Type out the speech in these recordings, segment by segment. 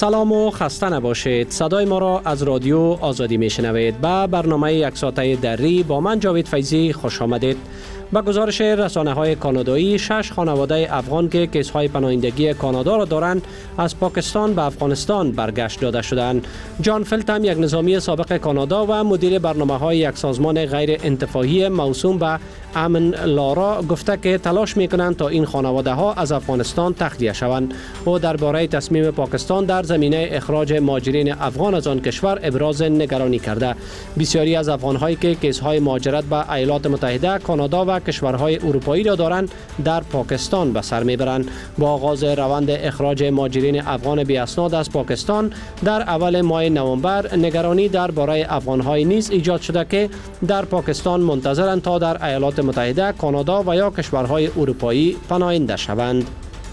سلام و خسته نباشید. صدای ما را از رادیو آزادی میشنوید. به برنامه یک ساعته دری با من جاوید فیضی خوش آمدید. با گزارش رسانه‌های کانادایی 6 خانواده افغان که کیس‌های پناهندگی کانادا را دارند از پاکستان به افغانستان برگشت داده شدند. جان فلتم، یک نظامی سابق کانادا و مدیر برنامه‌های یک سازمان غیر انتفاعی موسوم به امن لارا گفته که تلاش می‌کنند تا این خانواده‌ها از افغانستان تخلیه شوند. او درباره تصمیم پاکستان در زمینه اخراج مهاجرین افغان از آن کشور ابراز نگرانی کرده. بسیاری از افغان‌هایی که کیس‌های مهاجرت به ایالات متحده، کانادا و کشورهای اروپایی را دارند در پاکستان به سر میبرند. با آغاز روند اخراج مهاجرین افغان بی اسناد از پاکستان در اول ماه نوامبر، نگرانی درباره افغان‌های نیز ایجاد شده که در پاکستان منتظرند تا در ایالات متحده، کانادا و یا کشورهای اروپایی پناهنده شوند.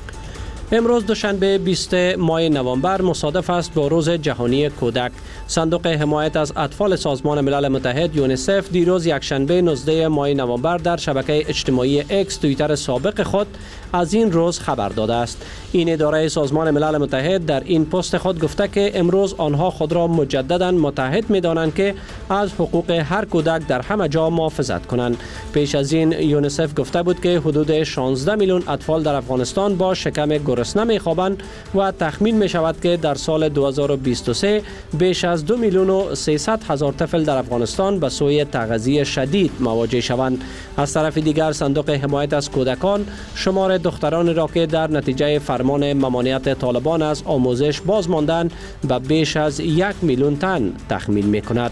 امروز دوشنبه 20 ماه نوامبر مصادف است با روز جهانی کودک. صندوق حمایت از اطفال سازمان ملل متحد یونیسف دیروز یکشنبه 19 ماه نوامبر در شبکه اجتماعی اکس توییتر سابق خود از این روز خبر داده است. این اداره سازمان ملل متحد در این پست خود گفته که امروز آنها خود را مجددا متحد می‌دانند که از حقوق هر کودک در همه جا محافظت کنند. پیش از این یونیسف گفته بود که حدود 16 میلیون اطفال در افغانستان با شکم گرسنه می‌خوابند و تخمین می‌شود که در سال 2023 بیش از 2 میلیون و 300 هزار طفل در افغانستان به سوی تغذیه شدید مواجه شوند. از طرف دیگر صندوق حمایت از کودکان شمار دختران را که در نتیجه فرمان ممانعت طالبان از آموزش باز ماندند به بیش از 1 میلیون تن تخمین می‌کند.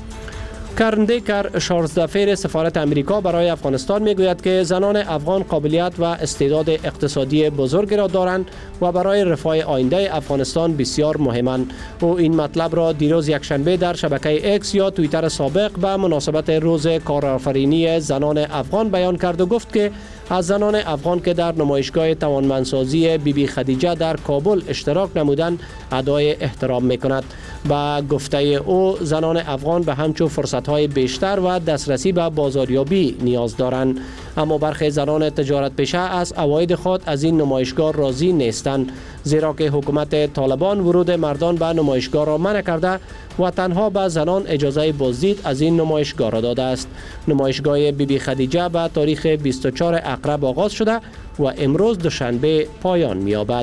کرن دیکر، 16 دفعه سفارت امریکا برای افغانستان میگوید که زنان افغان قابلیت و استعداد اقتصادی بزرگی را دارند و برای رفاه آینده افغانستان بسیار مهمند. او این مطلب را دیروز یکشنبه در شبکه اکس یا توییتر سابق به مناسبت روز کارآفرینی زنان افغان بیان کرد و گفت که از زنان افغان که در نمایشگاه توانمندسازی بی خدیجه در کابل اشتراک نمودند ادای احترام میکند. با گفته او زنان افغان به همچون فرصت‌های بیشتر و دسترسی به بازاریابی نیاز دارند، اما برخی زنان تجارت پیشه از عواید خود از این نمایشگاه راضی نیستند، زیرا که حکومت طالبان ورود مردان به نمایشگاه را منع کرده و تنها به زنان اجازه بازدید از این نمایشگاه را داده است. نمایشگاه بی خدیجه به تاریخ 24 عقرب آغاز شده و امروز دوشنبه پایان می‌یابد.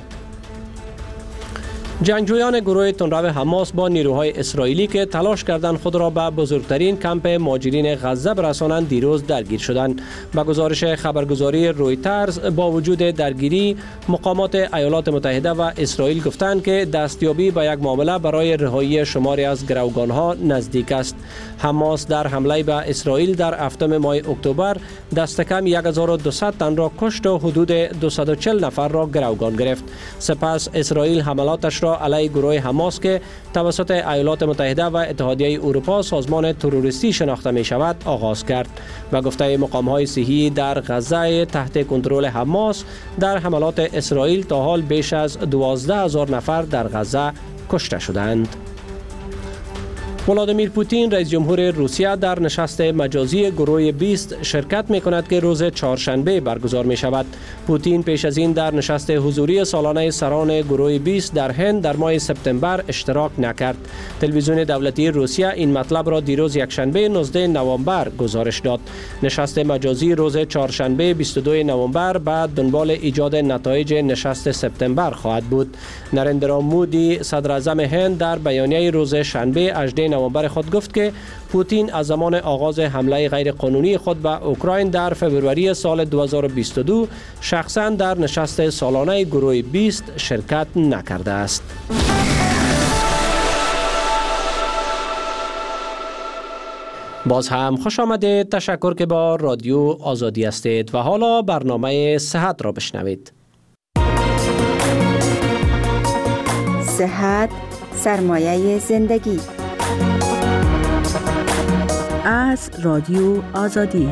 جنگجویان گروه تندرو حماس با نیروهای اسرائیلی که تلاش کردند خود را به بزرگترین کمپ مهاجرین غزه برسانند دیروز درگیر شدند. با گزارش خبرگزاری رویترز، با وجود درگیری، مقامات ایالات متحده و اسرائیل گفتند که دستیابی به یک معامله برای رهایی شماری از گروگانها نزدیک است. حماس در حمله به اسرائیل در هفتم ماه اکتبر دست کم 1200 تن را کشت و حدود 240 نفر را گروگان گرفت. سپس اسرائیل حملاتش را علیه گروه حماس که توسط ایالات متحده و اتحادیه اروپا سازمان تروریستی شناخته می شود آغاز کرد. و گفته مقام‌های صحی در غزه تحت کنترل حماس، در حملات اسرائیل تا حال بیش از 12,000 نفر در غزه کشته شدند. ولادیمیر پوتین رئیس جمهور روسیه در نشست مجازی گروه 20 شرکت می کند که روز چهارشنبه برگزار می شود. پوتین پیش از این در نشست حضوری سالانه سران گروه 20 در هند در ماه سپتامبر اشتراک نکرد. تلویزیون دولتی روسیه این مطلب را دیروز یکشنبه 19 نوامبر گزارش داد. نشست مجازی روز چهارشنبه 22 نوامبر بعد دنبال ایجاد نتایج نشست سپتامبر خواهد بود. نریندرا مودی صدر اعظم هند در بیانیه روز شنبه 18 نوامبر خود گفت که پوتین از زمان آغاز حمله غیرقانونی خود به اوکراین در فوریه سال 2022 شخصا در نشست سالانه گروه 20 شرکت نکرده است. باز هم خوش آمدید. تشکر که با رادیو آزادی هستید و حالا برنامه صحت را بشنوید. صحت سرمایه زندگی از رادیو آزادی.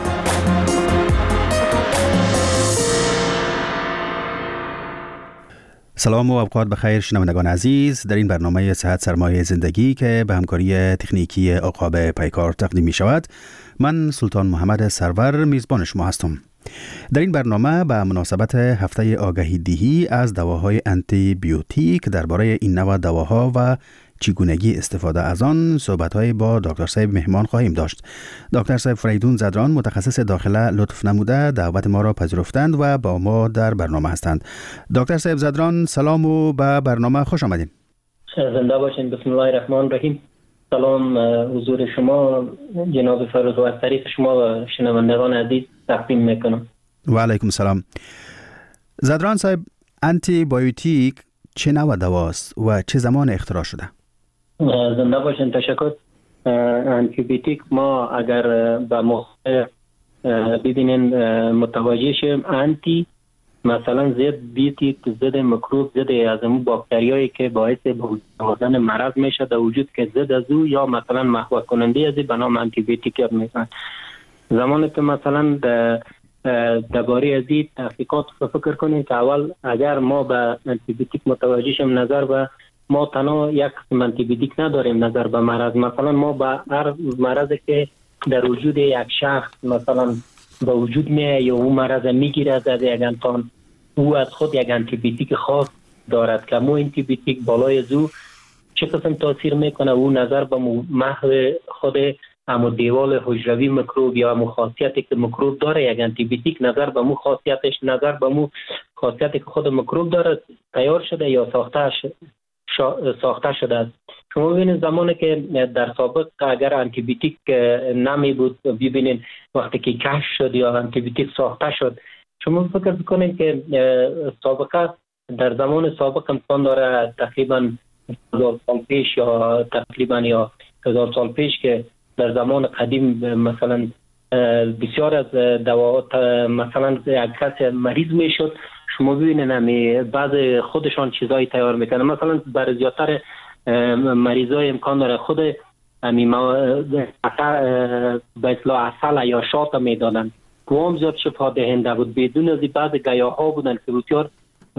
سلام و اوقات بخیر شنوندگان عزیز. در این برنامه صحت سرمایه زندگی که به همکاری تکنیکی عقاب پیکار تقدیم می شود، من سلطان محمد سرور میزبان شما هستم. در این برنامه به مناسبت هفته آگهی دهی از دواهای آنتی بیوتیک درباره این نوع دواها و چگونگی استفاده از آن صحبت‌های با دکتر صاحب مهمان خواهیم داشت. دکتر صاحب فریدون زدران متخصص داخله لطف نموده دعوت ما را پذیرفتند و با ما در برنامه هستند. دکتر صاحب زدران سلام و به برنامه خوش آمدین. زنده باشین. بسم الله الرحمن الرحیم. سلام حضور شما جناب فیروز و از طریق شما و شنوندگان عزیز تقدیم میکنم. و علیکم السلام. زدران صاحب، آنتی بیوتیک چه نوع دواست و چه زمان اختراع شده؟ زنده باشین. تشکر. آنتی بیوتیک ما اگر به موقع ببینین متوجه شیم، آنتی مثلا ضد بیوتیک، ضد میکروب، ضد از اون باکتریایی که باعث آوردن مرض میشه در وجود که ضد از او یا مثلا محو کننده از به نام آنتی بیوتیک میشن. زمانی که مثلا درباره از این تحقیقات فکر کنیم که اول اگر ما به آنتی بیوتیک متوجه شیم، نظر به ما تنها یک قسم آنتی بیوتیک نداریم نظر به مرض. مثلا ما به هر مرضی که در وجود یک شخص مثلا به وجود میاد یا اون مرض میگیره از یک انسان، او از خود یک آنتی بیوتیک خاص دارد که مو آنتی بیوتیک بالای زو چه قسم تاثیر میکنه، او نظر به محو خود همو دیوال حجروی میکروب یا همو خاصیتی که میکروب داره، یک آنتی بیوتیک نظر به مو خاصیتش، نظر به مو خاصیتی که خود میکروب داره تیار شده یا ساخته شده است. شما ببینید زمانی که در سابق اگر آنتی بیوتیک نمی بود، ببینید وقتی که کشف شد یا آنتی بیوتیک ساخته شد، شما فکر بکنید که سابقه در زمان سابق امکان داره تقریبا 1000 سال پیش یا تقریبا یا 1000 سال پیش که در زمان قدیم مثلا بسیار از دواات مثلا یک کس مریض میشد، شما ببینید بعض خودشان چیزایی تیار میکنن. مثلا برای زیادتر مریضای امکان داره خود به اصطلاح عسل یا شات میدادن، قوام زیاد شفا دهنده بود. بدون از بعض گیاها بودن که بسیار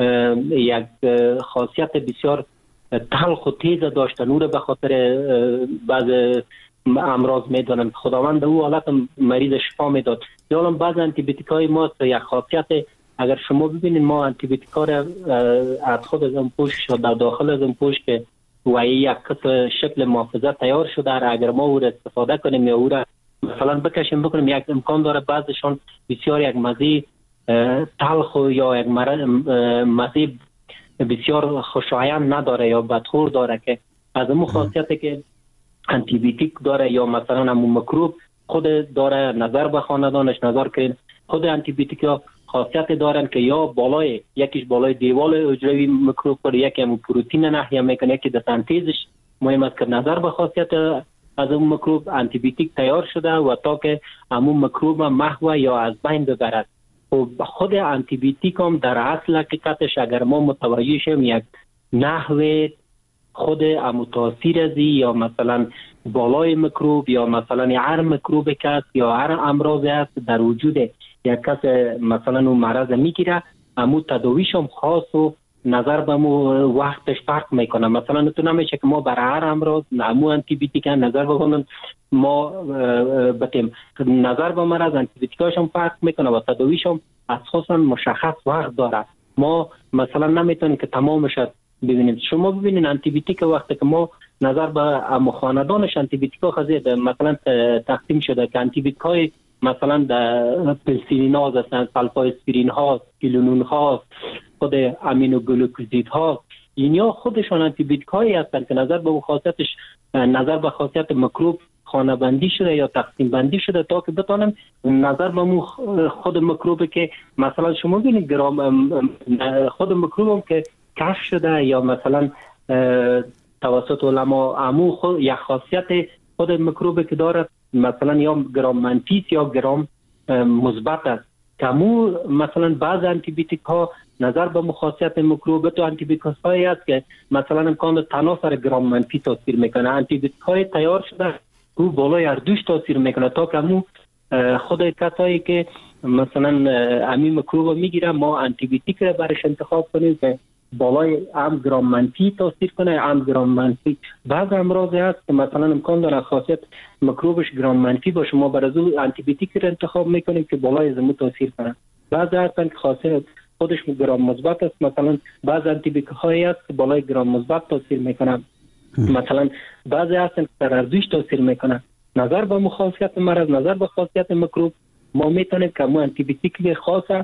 یک خاصیت بسیار تلخ و تیز داشتن، او را به خاطر بعض امراض میدادن. خداوند او حالت مریض شفا میداد. یا بعض آنتی بیوتیک های ما یک خاصیت، اگر شما ببینید ما آنتی بیوتیک ها را از خود از اون پوش یا در داخل از اون پوش که و یک شکل محافظت تیار شده، اگر ما او را استفاده کنیم یا او را مثلا بکشیم بکنیم، یک امکان داره بعضشان بسیار یک مزه تلخ یا یک مزه بسیار خوشایند نداره یا بدخور داره که از اون خاصیتی که آنتی بیوتیک داره یا مثلا همون میکروب خود داره. نظر به خاندانش نظر کنید، خود آنتی بیوتیک ها خاصیت دارن که یا بالای یکیش بالای دیوال حجروی میکروب پر، یکی همون پروتئین نحیه میکنه، یکی در سنتزش مهم است که نظر به خاصیت از اون میکروب آنتی بیوتیک تیار شده و تا که همون میکروب محو یا از بین ببرد. خود آنتی بیوتیک هم در اصل حقیقتش اگر ما متوجه شیم یک نحو خود امو تاثیر ازی یا مثلا بالای میکروب یا مثلا هر میکروب کس یا هر امراض است در وجود یک کس مثلا اون مرض میگیره، امو تداویش هم خاص و نظر به مو وقتش فرق میکنه. مثلا تو نمیشه که ما برای هر امراض امو آنتی بیوتیک نظر بکنن، ما بتیم نظر به مرض آنتی بیوتیکاش هم فرق میکنه و تداویش هم اساسا مشخص وقت داره. ما مثلا نمیتونیم که تمامش ببینیم. شما ببینید آنتی بیوتیک وقتی که ما نظر به خاندانش آنتی بیوتیکا خزید مثلا تقسیم شده که آنتی بیوتیکای مثلا در پنسیلیناز هستند، سلفاسپرین ها، کلونون ها، خود امینوگلوکوزید ها، اینا خودشان آنتی بیوتیک هایی هستند که نظر به خاصیتش نظر به خاصیت میکروب خانه بندی شده یا تقسیم بندی شده تا که بتونن نظر به خود میکروب که مثلا شما ببینید گرام خود میکروب هم که کشف شده یا مثلا توسط علما عمو خود یک خاصیت خود میکروب که داره مثلا یا گرام منفی یا گرام مثبت است که مو مثلا بعض آنتی بیوتیک ها نظر به مخاصیت میکروب تو آنتی بیوتیک هایی است که مثلا امکان تناسر گرام منفی تاثیر میکنه. آنتی بیوتیک های تیار شده او بالای هر دوش تاثیر میکنه تا که مو خود کسایی که مثلا امی میکروب میگیره ما آنتی بیوتیک را برش انتخاب کنیم که بالای هم گرام منفی تاثیر کنه هم گرام منفی. بعض امراض هست که مثلا امکان داره خاصیت میکروبش گرام منفی باشه، ما برای از آنتی بیوتیک رو انتخاب میکنیم که بالای زمو تاثیر کنه. بعضی هستن که خاصیت خودش گرام مثبت است، مثلا بعض آنتی بیوتیک هایی هست که بالای گرام مثبت تاثیر میکنه، مثلا بعضی هستن که در ارزش تاثیر میکنه. نظر به خاصیت مرض، نظر به خاصیت میکروب، ما میتونیم که ما آنتی بیوتیک خاصه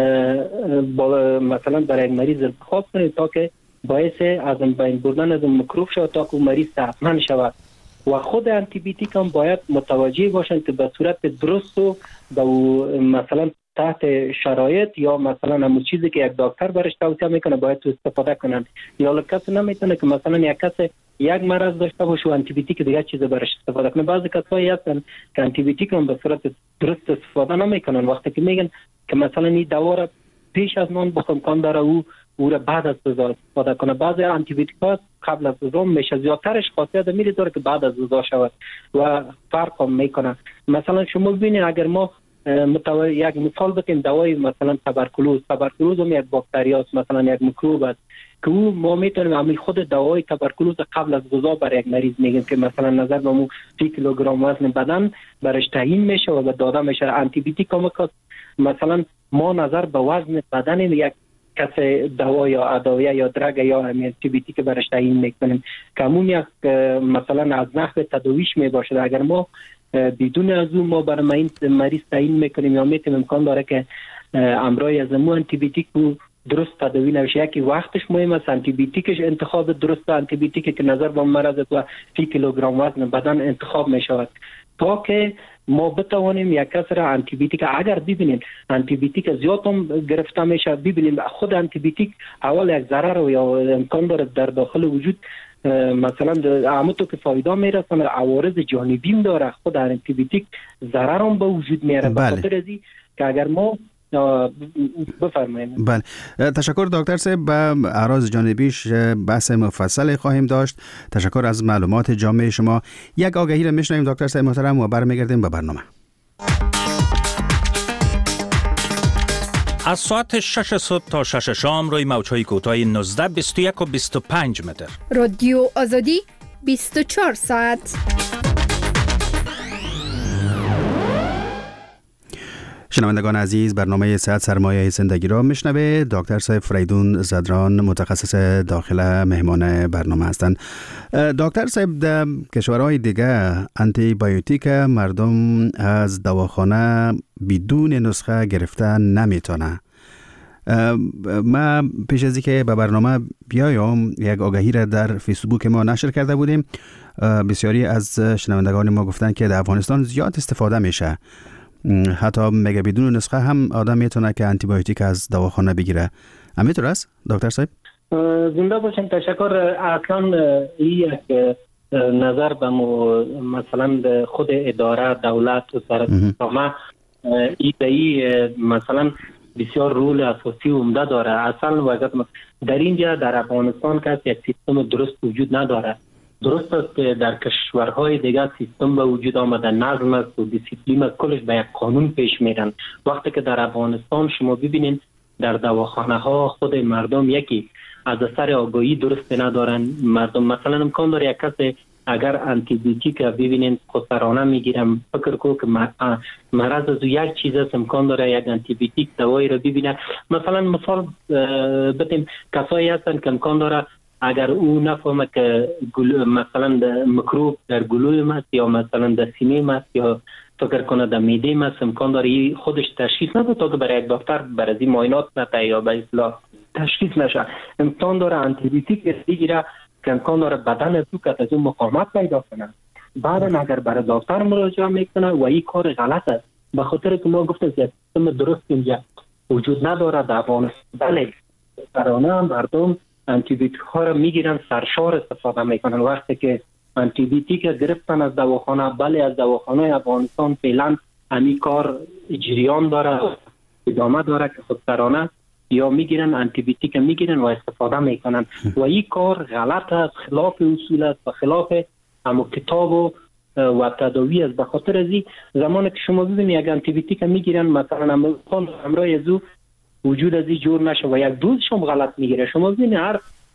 مثلا برای یک مریض انتخاب کنیم تا که باعث از بین بردن از میکروب شود تا که مریض صحتمند شود. و خود آنتی بیوتیک هم باید متوجه باشند که به صورت درست و مثلا تحت شرایط یا مثلا همون چیزی که یک دکتر برش توصیه میکنه باید استفاده کنند. یا کسی نمیتونه که مثلا یک کس یک مرض داشته باشه و آنتی بیوتیک دیگه چیز برش استفاده کنه. بعضی کسایی هستن که آنتی بیوتیک هم به صورت درست استفاده نمیکنن، وقتی که میگن که مثلا این دوا را پیش از نان بخورم کان داره او را بعد از غذا استفاده کنه. بعضی آنتی بیوتیک ها قبل از غذا میشه، زیادترش خاصیت میره داره که بعد از غذا شود و فرق هم میکنه. مثلا شما ببینید اگر ما یک مثال بگیم دوای مثلا تبرکلوز هم یک باکتری است، مثلا یک میکروب است که او ما میتونیم عمل خود دوای تبرکلوز قبل از غذا برای یک مریض میگیم که مثلا نظر به مو 3 کیلوگرم وزن بدن برش تعیین میشه و داده میشه. آنتی بیوتیک هم مثلا ما نظر به وزن بدن یک کس دوا یا ادویه یا درگ یا آنتی بیوتیک برش تعیین میکنیم که همون یک مثلا از نحو تداویش میباشه. اگر ما بدون از اون ما برای این مریض تعیین میکنیم یا میتونیم امکان داره که امرای از مو آنتی بیوتیک درست تداوی نمیشه. یکی وقتش مهم است، آنتی بیوتیکش انتخاب درست آنتی بیوتیک که نظر به مرض و 3 کیلوگرم وزن بدن انتخاب میشود تا که ما بتوانیم یک کس را آنتی بیوتیک اگر ببینیم آنتی بیوتیک زیاد هم گرفته میشه، ببینیم خود آنتی بیوتیک اول یک ضرر یا امکان داره در داخل وجود مثلا عموتو که فایده میرسونه عوارض جانبی داره. خود آنتی بیوتیک ضرر هم به وجود میاره. به خاطر ازی که اگر ما بفرمایید. بله، تشکر دکتر صاحب. به اعراض جانبیش بحث مفصل خواهیم داشت. تشکر از معلومات جامع شما. یک آگهی را میشنویم دکتر صاحب محترم و برمیگردیم به برنامه. از ساعت 6 صبح تا 6 شام روی موج‌های کوتاه 19 21 و 25 متر. رادیو آزادی 24 ساعت. شنوندگان عزیز، برنامه صحت سرمایه زندگی را میشنوه. دکتر صاحب فریدون زدران متخصص داخله مهمان برنامه هستند. دکتر صاحب، در کشورهای دیگه آنتی بیوتیک مردم از دواخانه بدون نسخه گرفته نمیتونه. ما پیش از اینکه به برنامه بیایم یک آگهی را در فیسبوک ما نشر کرده بودیم. بسیاری از شنوندگان ما گفتن که در افغانستان زیاد استفاده میشه، حتی میگه بدون نسخه هم آدم میتونه که آنتی بیوتیک از دواخانه بگیره. همینطور است دکتر صاحب؟ زنده باشین. تشکر. اصلا این یک نظر به مثلا خود اداره دولت و سرمایه ای مثلا بسیار رول اساسی و عمده داره. اصلا وضعیت در اینجا در افغانستان که یک سیستم درست وجود نداره. درست است که در کشورهای دیگر سیستم به وجود آمده، نظم است و دیسیپلین است، کلش به یک قانون پیش میرن. وقتی که در افغانستان شما ببینید در دواخانه ها خود مردم یکی از اثر آگاهی درست ندارن. مردم مثلا امکان داره یک کس اگر آنتی بیوتیک ببینید خودسرانه میگیرم، فکر کو که مرض از یک چیز است، امکان داره یک آنتی بیوتیک دوایی رو ببینه. مثلا مثال بدیم کسایی هستن که امکان داره اگر او نفهمه که مثلا میکروب در گلوی است یا مثلا در سینه است یا فکر کنه در معده است، امکان داره خودش تشخیص نده تا که برای یک دکتر برای معاینات نده یا به اصطلاح تشخیص نشه. امکان داره آنتی بیوتیک بگیره که امکان داره بدن تو که از اون مقاومت پیدا کنه. بعد اگر برای دکتر مراجعه میکنه و این کار غلط است، به خاطر که ما گفتیم که سیستم درست اینجا وجود نداره در افغانستان. بله سرانه مردم آنتی بیوتیک ها را میگیرن، سرشار استفاده میکنن. وقتی که آنتی بیوتیک گرفتن از دواخانه، بله از دواخانه افغانستان فعلا همین کار جریان داره، ادامه داره که خودسرانه یا میگیرن آنتی بیوتیک میگیرن و استفاده میکنن و این کار غلط است، خلاف اصول است و خلاف همون کتاب و تداوی است. به خاطر از این زمانی که شما ببینید یک آنتی بیوتیک میگیرن مثلا همراه ازو وجود از این جور نشه و یک دوزش هم غلط میگیره. شما ببینید هر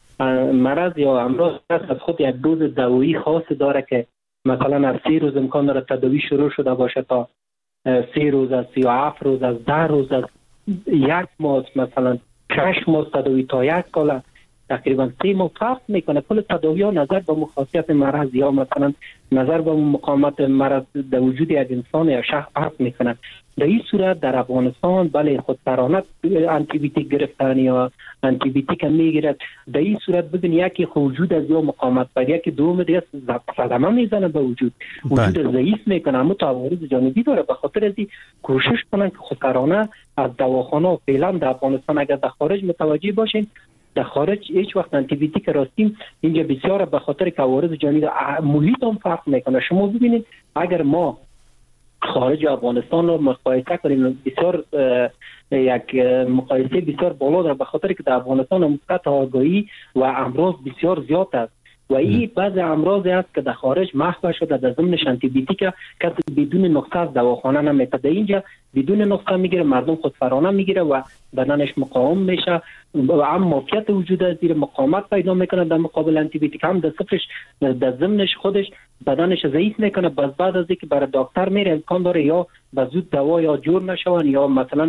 مرض یا امراض از خود یک دوز دوایی خاص داره که مثلا از 3 روز امکان داره تداوی شروع شده باشه تا 3 روز، از 37 روز، از 10 روز، از 1 ماه، مثلا 6 ماه تداوی تا 1 سال، تقریبا 3 ماه فرق میکنه. کل تداوی ها نظر به مخاصیت مرض یا مثلا نظر به مقاومت مرض در وجود یک انسان یا شخص فرق میکنه. در این صورت در افغانستان بله خودسرانه آنتی بیوتیک گرفتن یا آنتی بیوتیک میگیرد. در این صورت ببین یکی وجود از یا مقاومت بر یکی دوم دیگه صدمه میزنه به وجود ضعیف میکنه، اما عوارض جانبی داره. به خاطر ازی کوشش کنن که خودسرانه از دواخانه فعلا در افغانستان اگر در خارج متوجه باشین، در خارج هیچ وقت آنتی بیوتیک راستیم اینجا بسیار به خاطر که عوارض جانبی محیط هم فرق میکنه. شما ببینید اگر ما خارج افغانستان رو مقایسه کنیم، بسیار یک مقایسه بسیار بالا داره به خاطر که در افغانستان مثبت آگاهی و امراض بسیار زیاد است و این بعض امراض است که در خارج محو شده در ضمن آنتی بیوتیک کسی بدون نسخه از دواخانه نمیره. در اینجا بدون نسخه میگیره، مردم خودسرانه میگیره و بدنش مقاوم میشه و هم مافیت وجود از زیر مقاومت پیدا میکنه در مقابل آنتی بیوتیک، هم در صفرش در ضمنش خودش بدنش ضعیف میکنه. بعد از اینکه برای دکتر میره امکان داره یا به زود دوا یا جور نشون یا مثلا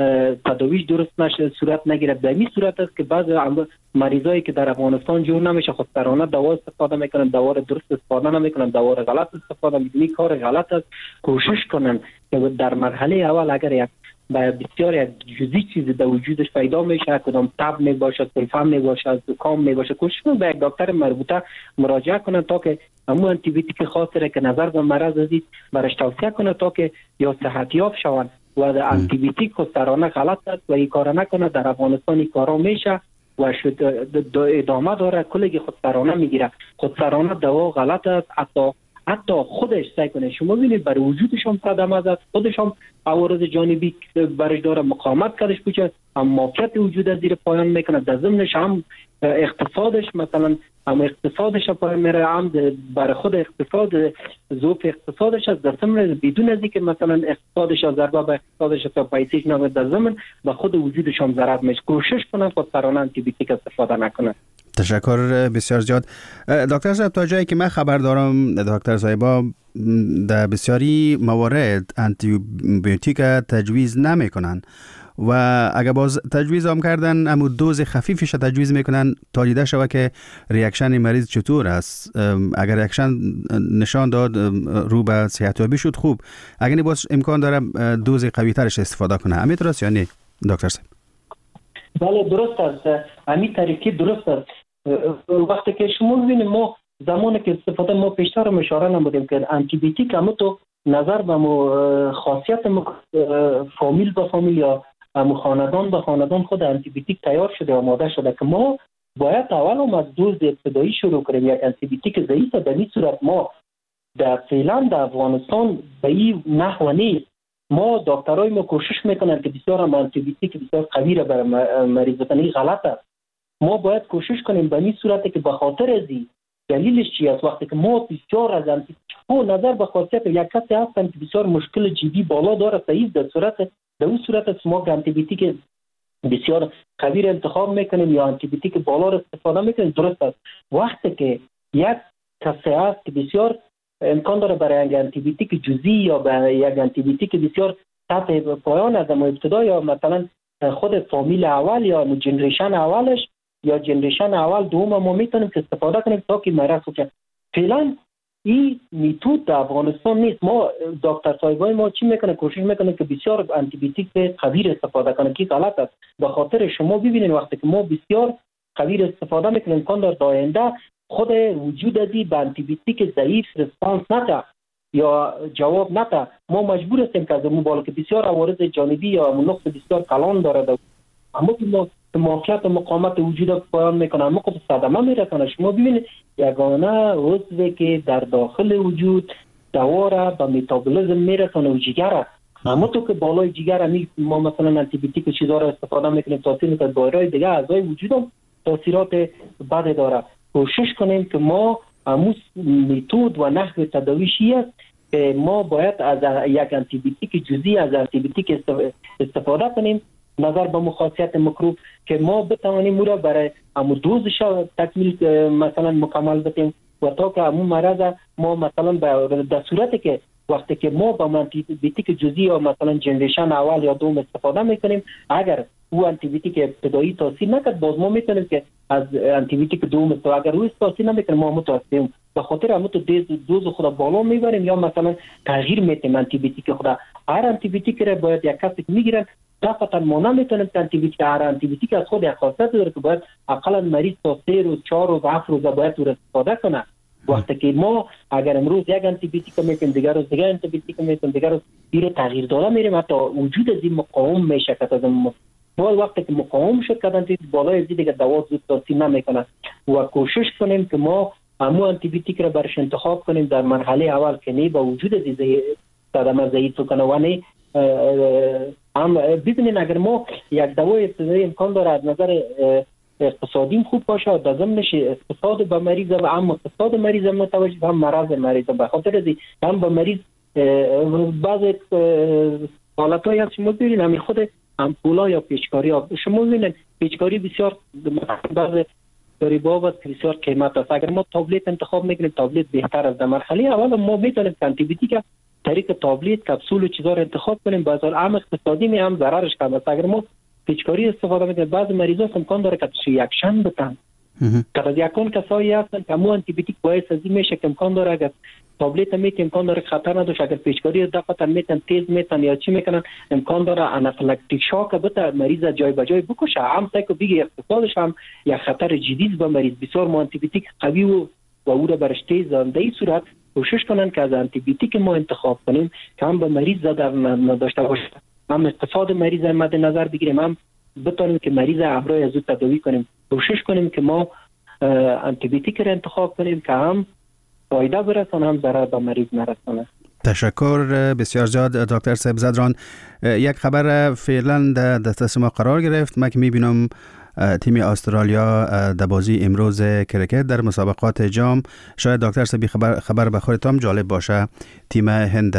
تداویش درست نشه صورت نگیره. به این صورت است که بعضی مریضایی که در افغانستان جور نمیشه خودسرانه دوا استفاده میکنن، دوا درست استفاده نمیکنن، دوا غلط استفاده میکنن. کار غلط است. کوشش کنن که در مرحله اول اگر یک بسیار یک جزئی چیزی در وجودش پیدا میشه، کدام تب میباشه، سلفم میباشه، زکام میباشه، کوشش کنن به یک دکتر مربوطه مراجعه کنن تا که همون آنتی بیوتیک خاصی را که نظر به مرض است برش توصیه کنه تا که یا صحت یاب شوند. و در آنتی بیوتیک خودسرانه غلط است و این کار نکنه. در افغانستان این کارا میشه و ادامه داره. کلی خودسرانه میگیره، خودسرانه دوا غلط است. حتی خودش سعی کنه. شما ببینید برای وجودش هم صدمه است، خودش هم عوارض جانبی برش داره، مقاومت کردش بوده، هم مافیت وجود از زیر پایان میکنه. در ضمنش هم اقتصادش مثلا هم اقتصادش پایان میره، هم برای خود اقتصاد ذوق اقتصادش از در ضمن بدون از اینکه مثلا اقتصادش از ضربه به اقتصادش تا پیسیش نمیده، در ضمن به خود وجودش هم ضرر میشه. کوشش کنن خودسرانه آنتی بیوتیک استفاده نکنن. تشکر بسیار زیاد. دکتر صاحب تا جایی که من خبر دارم دکتر صاحبا در بسیاری موارد آنتی بیوتیک تجویز نمی کنن و اگر باز تجویز هم کردن اما دوز خفیفش تجویز میکنن تا دیده شود که ریاکشن مریض چطور است. اگر ریاکشن نشان داد رو به صحتیابی شد خوب، اگر نه باز امکان داره دوز قوی ترش استفاده کنه. همین درست یا نه دکتر صاحب؟ بله درست است. همین طریقی درست است. وقتی که شما ببینید ما زمانی که استفاده ما پیشتر هم اشاره نمودیم که آنتی بیوتیک اما تو نظر به خاصیت فامیل به فامیل یا خاندان به خاندان خود آنتی بیوتیک تیار شده آماده شده که ما باید اول هم از دوز ابتدایی شروع کنیم. یک آنتی بیوتیک ضعیف در این صورت ما در فعلا در افغانستان به این نحو نیست. ما دکترای ما کوشش میکنن که بسیار هم آنتی بیوتیک بسیار قوی را برای مریض بدن. این غلط است. ما باید کوشش کنیم به این صورت که به خاطر ازی دلیلش چی است. وقتی که ما بسیار از آنتی نظر به خاصیت یک کسی هستن که بسیار مشکل جدی بالا داره صحیح در اون صورت ما آنتی بیوتیک بسیار قوی را انتخاب میکنیم یا آنتی بیوتیک بالا را استفاده میکنیم. درست است. وقتی که یک کسی هست که بسیار امکان داره برای یک آنتی بیوتیک جزئی یا برای یک آنتی بیوتیک بسیار سطح پایان از ابتدا یا مثلا خود فامیل اول یا جنریشن اولش یا جنریشن اول دوم ما میتونیم که استفاده کنیم تا که مرض خوب. فعلا این میتود در افغانستان نیست. ما دکتر صاحبای ما چی میکنه؟ کوشش میکنه که بسیار آنتی بیوتیک قوی استفاده کنه که غلط است. به خاطر شما ببینید وقتی که ما بسیار قوی استفاده میکنیم امکان داره در آینده خود وجود ازی به آنتی بیوتیک ضعیف رسپانس نده یا جواب نده. ما مجبور هستیم که از اون بالا که بسیار عوارض جانبی یا نقص بسیار کلان داره اما که ما مافیت و مقاومت وجود پایان میکنه اما که صدمه میرسانه. شما ببینید یگانه عضوی که در داخل وجود دوا را به متابولیسم میرسانه و جگر، اما تو که بالای جگر ما مثلا آنتی بیوتیک و چیزا را استفاده میکنیم تاثیر میکنه دایره دیگه اعضای وجود هم تاثیرات بد داره. کوشش کنیم که ما همون متد و نحو تداویشی است که ما باید از یک آنتی بیوتیک جزئی از آنتی بیوتیک استفاده کنیم نظر به مخاصیت میکروب که ما بتوانیم او را برای امو دوزش تکمیل مثلا مکمل بتیم و تا که امو مرض ما مثلا در صورتی که وقتی که ما با آنتی بیوتیک جزئی یا مثلا جنریشن اول یا دوم استفاده میکنیم، اگر او آنتی بیوتیک ابتدایی تاثیر نکرد، باز ما میتونیم که از آنتی بیوتیک دوم تو اگر او تاثیر نمیکنه ما متوسطیم به خاطر همون تو دوز خود بالا میبریم یا مثلا تغییر میتیم آنتی بیوتیک خود. هر آنتی بیوتیک را باید یک کسی میگیرن دفعتا ما نمیتونیم که آنتی بیوتیک هر آنتی بیوتیک از خود یک خاصیت داره که باید اقلا مریض تا 3 روز 4 روز 7 روز باید او استفاده کنه. وقتی که ما اگر امروز یک آنتی بیوتیک میتیم دیگر روز دیگر آنتی بیوتیک میتیم دیگر روز این تغییر داده میریم، حتی وجود از این مقاوم میشه که از ما وقتی که مقاوم شد که آنتی بالای از دیگه دوا زود تاثیر نمیکنه و کوشش کنیم که ما همون آنتی بیوتیک را برش انتخاب کنیم در مرحله اول که نه با وجود از صدمه ضعیف کنه و نه هم ببینید اگر ما یک دوای ابتدایی امکان داره از نظر اقتصادی خوب باشه در ضمنش اقتصاد به مریض و هم اقتصاد مریض متوجه هم مرض مریض به خاطر از هم به مریض بعض حالتایی هست شما ببینید همین خود امپولا یا پیچکاری ها شما ببینید پیچکاری بسیار بعض داریبا و بسیار قیمت است. اگر ما تابلت انتخاب میکنیم تابلت بهتر است. در مرحله اول ما میتونیم آنتی بیوتیک طریق تابلت کپسول و چیزا رو انتخاب کنیم، باز هم اقتصادی می هم ضررش کم است. اگر ما پیچکاری استفاده میکنیم بعض مریضا امکان داره که یک شن بتن که از یکون کسایی هستن که مو آنتی بیوتیک باعث از این میشه که امکان داره اگر تابلت میتیم امکان داره خطر نداشت، اگر پیچکاری دفعتا میتن تیز میتن یا چی میکنن امکان داره انافیلاکتیک شاک بده مریض جای به جای بکشه. هم تاکو بگی اقتصادش هم یک خطر جدی به مریض. بسیار ما آنتی بیوتیک قوی و او را برش تیز در این صورت کوشش کنن که از آنتی بیوتیک ما انتخاب کنیم که هم به مریض ضرر نداشته باشه، هم اقتصاد مریض مد نظر بگیریم، هم بتونیم که مریض امرای زود تداوی کنیم. کوشش کنیم که ما آنتی بیوتیک را انتخاب کنیم که هم فایده برسانه هم ضرر به مریض نرسانه. تشکر بسیار زیاد دکتر صاحب زدران. یک خبر فعلا در دسترس ما قرار گرفت. من که میبینم تیم استرالیا در بازی امروز کرکت در مسابقات جام، شاید دکتر صاحب خبر به خودتان جالب باشه، تیم هند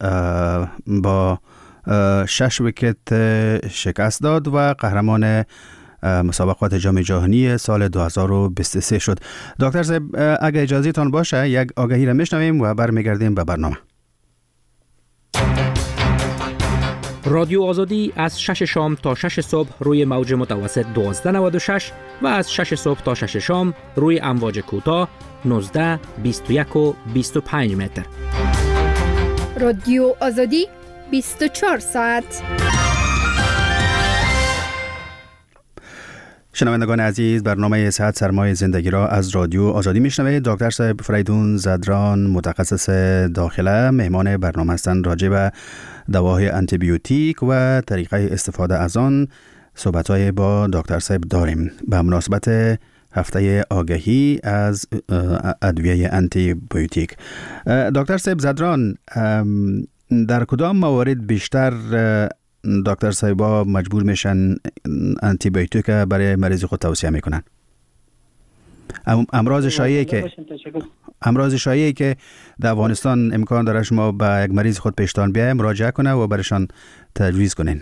با 6 ویکت شکست داد و قهرمان مسابقات جام جهانی سال 2023 شد. دکتر صاحب اگه اجازه تان باشه یک آگهی را میشنویم و برمیگردیم به برنامه. رادیو آزادی از 6 شام تا 6 صبح روی موج متوسط 1296 و از 6 صبح تا 6 شام روی امواج کوتاه 19، 21 و 25 متر. رادیو آزادی 24 ساعت. شنوندگان عزیز، برنامه صحت سرمایه زندگی را از رادیو آزادی میشنوید. دکتر صاحب فریدون زدران متخصص داخله مهمان برنامه هستند. راجع به دواهای آنتی بیوتیک و طریقه استفاده از آن صحبت‌های با دکتر صاحب داریم. به مناسبت هفته آگهی از ادویه آنتی بیوتیک، دکتر صاحب زدران در کدام موارد بیشتر دکتر صاحبا مجبور میشن آنتی بیوتیک برای مریض خود توصیه میکنن؟ امراض شایعی که در افغانستان امکان داره شما به یک مریض خود پیشتان بیاید مراجعه کنه و برشان تجویز کنین.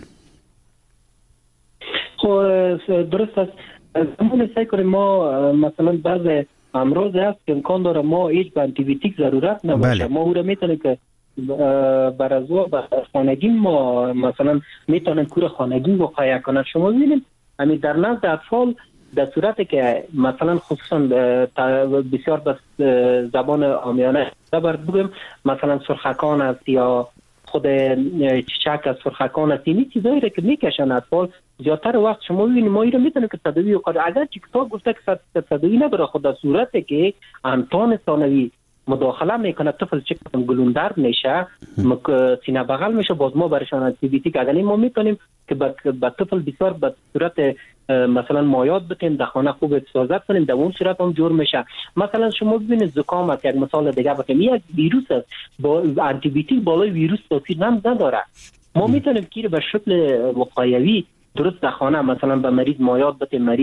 خب درست است. همون سعی کنیم ما مثلا بعض امراض هست که امکان داره ما هیچ آنتی بیوتیک ضرورت نباشه. ما او را میتونیم که بر از خانگی ما مثلا میتونن کور خانگی وقایع کنن. شما ببینید همین در نزد اطفال در صورتی که مثلا خصوصا بسیار به زبان عامیانه بگم مثلا سرخکان است یا خود چیچک از سرخکان است، این چیزایی را که میکشن اطفال زیادتر وقت شما ببینید ما این را میتونیم که تداوی کنیم. اگر کتاب گفته که تداوی نداره، خود در صورتی که امتحان ثانوی مداخله میکنه طفل چه گلوندر میشه سینه بغل میشه، باز ما برشان آنتی بیوتیک اگر ما میتونیم که به طفل بسیار به صورت مثلا مایات بتیم در خانه خوب حفاظت کنیم، در اون صورت هم جور میشه. مثلا شما ببینید زکام است، یک مثال دیگه بگم، یک ویروس است با آنتی بیوتیک بالای ویروس تاثیر نداره. ما میتونیم که به شکل وقایوی درست در خانه مثلا به مریض مایات بتیم، مریض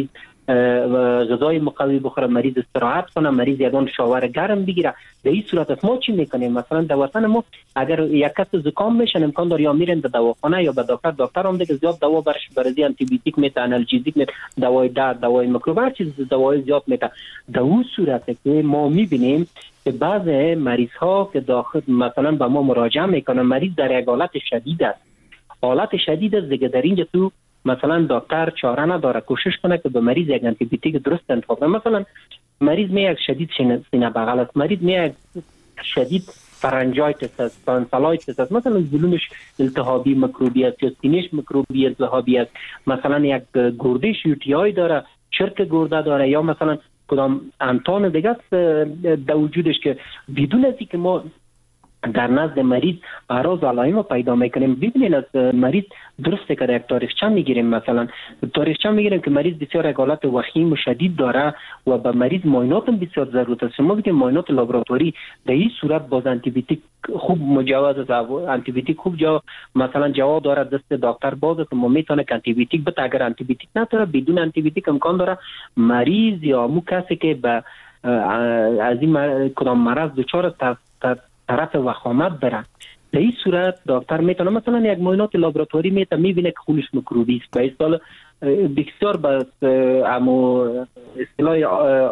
غذای مقوی بخوره، مریض استراحت کنه، مریض یگان شاور گرم بگیره. در این صورت است ما چی میکنیم؟ مثلا در وطن ما اگر یک کس زکام بشه امکان داره یا میرن به دواخانه یا به دکتر هم دیگه زیاد دوا برش برزی آنتی بیوتیک میته، آنالژیزیک میته، دوای درد، دوای میکروب، هر چیز دوای زیاد میته. در اون صورت که ما میبینیم که بعض مریض ها که داخل مثلا به ما مراجعه میکنن، مریض در یک حالت شدید است، حالت شدید است دیگه، در اینجا تو مثلا دکتر چاره نداره، کوشش کنه که به مریض یک آنتی بیوتیک درست انتخاب کنه. مثلا مریض می یک شدید سینه بغل است، مریض می یک شدید فرنجایتس است، تانسیلایتس است، مثلا زلومش التهابی میکروبی است یا سینه‌اش میکروبی التهابی است، مثلا یک گرده شیوتیای داره، چرک گرده داره، یا مثلا کدام امتحان دیگه است در وجودش که بدون از اینکه ما در نزد مریض اعراض و علائم پیدا میکنیم. ببینید از مریض درسته که یک تاریخچه میگیریم، مثلا تاریخچه میگیریم که مریض بسیار یک حالت وخیم و شدید داره و به مریض معاینات هم بسیار ضرورت است. ما بگیم معاینات لابراتواری در این صورت باز آنتی بیوتیک خوب مجوز است، آنتی بیوتیک خوب مثلا جواب داره، دست دکتر باز است، ما میتونه که آنتی بیوتیک بده. اگر آنتی بیوتیک نداره بدون آنتی بیوتیک امکان داره مریض یا مو کسی که به از این کدام مرض دچار طرف وخامت بره، در این صورت دکتر میتونه مثلا یک معاینات لابراتواری میبینه که خونش میکروبی است. به اصطلاح بسیار به اصطلاح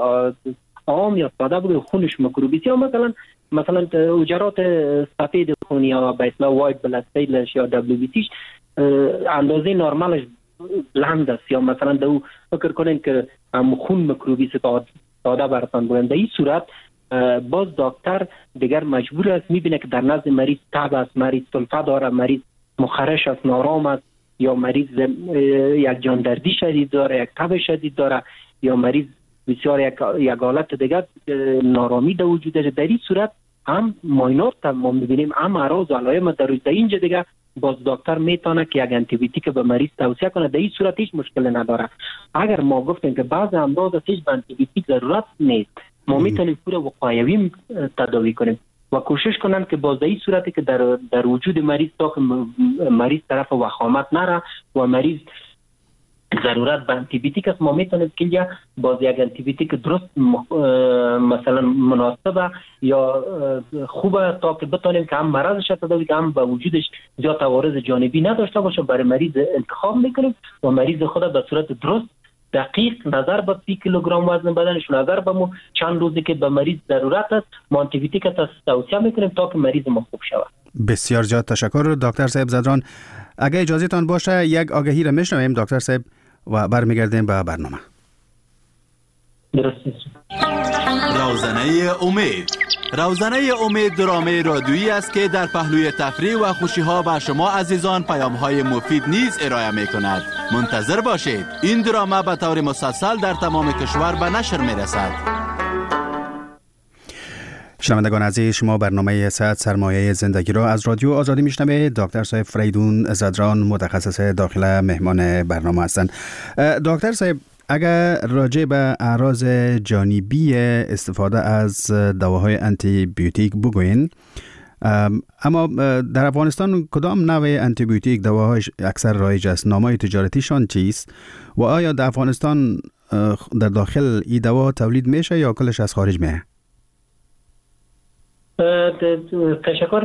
عام یا ساده بگه خونش میکروبی است، یا مثلا حجرات سفید خون یا به اصطلاح وایت بلاد سیلش یا WBC اندازه نرمالش بلند است، یا مثلا دو فکر کنین که خون میکروبی است ساده براتون بگم. در این صورت باز دکتر دیگر مجبور است میبینه که در نزد مریض تب است، مریض سلفه داره، مریض مخرش است، نارام است، یا مریض یک جاندردی شدید داره، یک تب شدید داره، یا مریض بسیار یک حالت دیگر نارامی در وجود داره. در این صورت هم معاینات ما میبینیم، هم اعراض و علائم در اینجا دیگه باز دکتر میتونه که یک آنتی بیوتیک به مریض توصیه کنه. در این صورت هیچ مشکلی نداره. اگر ما گفتیم که بعض امراض هیچ آنتی بیوتیک ضرورت نیست، ما میتونیم پور وقایوی تداوی کنیم و کوشش کنن که باز این صورتی که در وجود مریض تا که مریض طرف وخامت نره و مریض ضرورت به آنتی بیوتیک است، ما میتونیم که باز یک آنتی بیوتیک درست مثلا مناسبه یا خوبه تا که بتونیم که هم مرضش تداوی که هم به وجودش زیاد عوارض جانبی نداشته باشه برای مریض انتخاب میکنیم و مریض خود به صورت درست دقیق نظر به 30 کیلوگرم وزن بدنش، نظر به مو چند روزی که به مریض ضرورت است ما آنتی بیوتیک توصیه میکنیم تا که مریض ما خوب شود. بسیار زیاد تشکر دکتر صاحب زدران. اگه اجازه تان باشه یک آگهی را میشنویم دکتر صاحب و برمیگردیم به برنامه. درسته. روزنه امید. روزنه امید درامه رادیویی است که در پهلوی تفریح و خوشی‌ها به شما عزیزان پیام‌های مفید نیز ارائه می‌کند. منتظر باشید. این درامه به طور مسلسل در تمام کشور به نشر می‌رسد. شنوندگان عزیز، شما برنامه صحت سرمایه زندگی را از رادیو آزادی میشنوید. دکتر صاحب فریدون زدران متخصص داخل مهمان برنامه هستند. دکتر صاحب، اگر راجع به اعراض جانبی استفاده از دواهای آنتی بیوتیک بگوین، اما در افغانستان کدام نوع آنتی بیوتیک دواهای اکثر رایج است؟ نامهای تجارتیشان چیست؟ و آیا در افغانستان در داخل این دوا تولید میشه یا کلش از خارج میه؟ تشکر.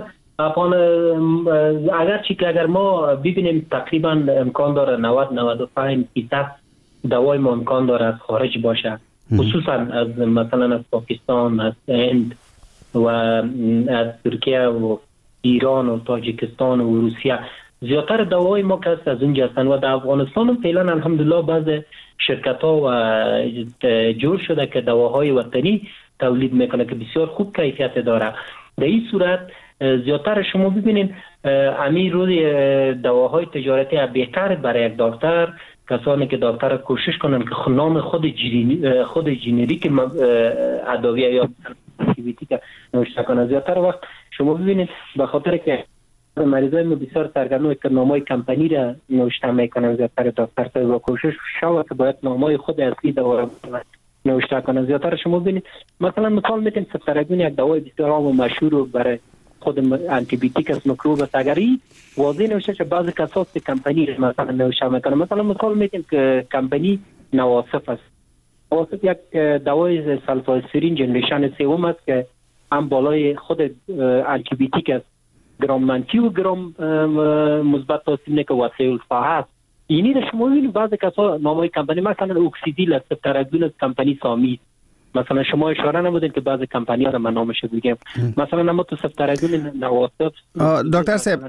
اگر ما ببینیم تقریبا امکان داره 90-95% دوای ما امکان داره از خارج باشه، خصوصا از مثلا از پاکستان، از هند و از ترکیه و ایران و تاجیکستان و روسیه. زیادتر دوای ما که از اونجا هستن و در افغانستان فعلا الحمدلله بعض شرکت ها و جور شده که دواهای وطنی تولید میکنه که بسیار خوب کیفیت داره. در این صورت زیادتر شما ببینید امیر روی دواهای تجارتی بهتر برای یک دکتر کسانی که دکتر کوشش کنن که نام خود جنریک ادویه یا آنتیبیوتیک نوشته کنن. زیادتر وقت شما ببینید به خاطر که مریضای ما بسیار سرگرم که نامای کمپانی را نوشته میکنن، زیادتر دکتر با کوشش شود که باید نامای خود اصلی دوا نوشته کنن. زیادتر شما ببینید مثلا مثال میتونیم سترگون یک دوای بسیار عام و مشهور برای خود آنتی بیوتیک از میکروب است، اگر این واضح نوشته که بعضی کسات کمپانی مثلا نوشته میکنه. مثلا مثال میتونیم که کمپانی نواسف است، واسط یک دوای سلفاسیرین جنریشن سوم است که هم بالای خود آنتیبیوتیک است، گرام منفی و گرام مثبت تاثیر میکنه و سیلفا هست. اینی در شما ببینید بعضی کسا نامای کمپانی مثلا اوکسیدیل است، تراگون از کمپانی سامی، مثلا شما اشاره نمودین که بعضی کمپانی ها رو من نامش بگم، مثلا ما تو سفترگون نواسف. دکتر صاحب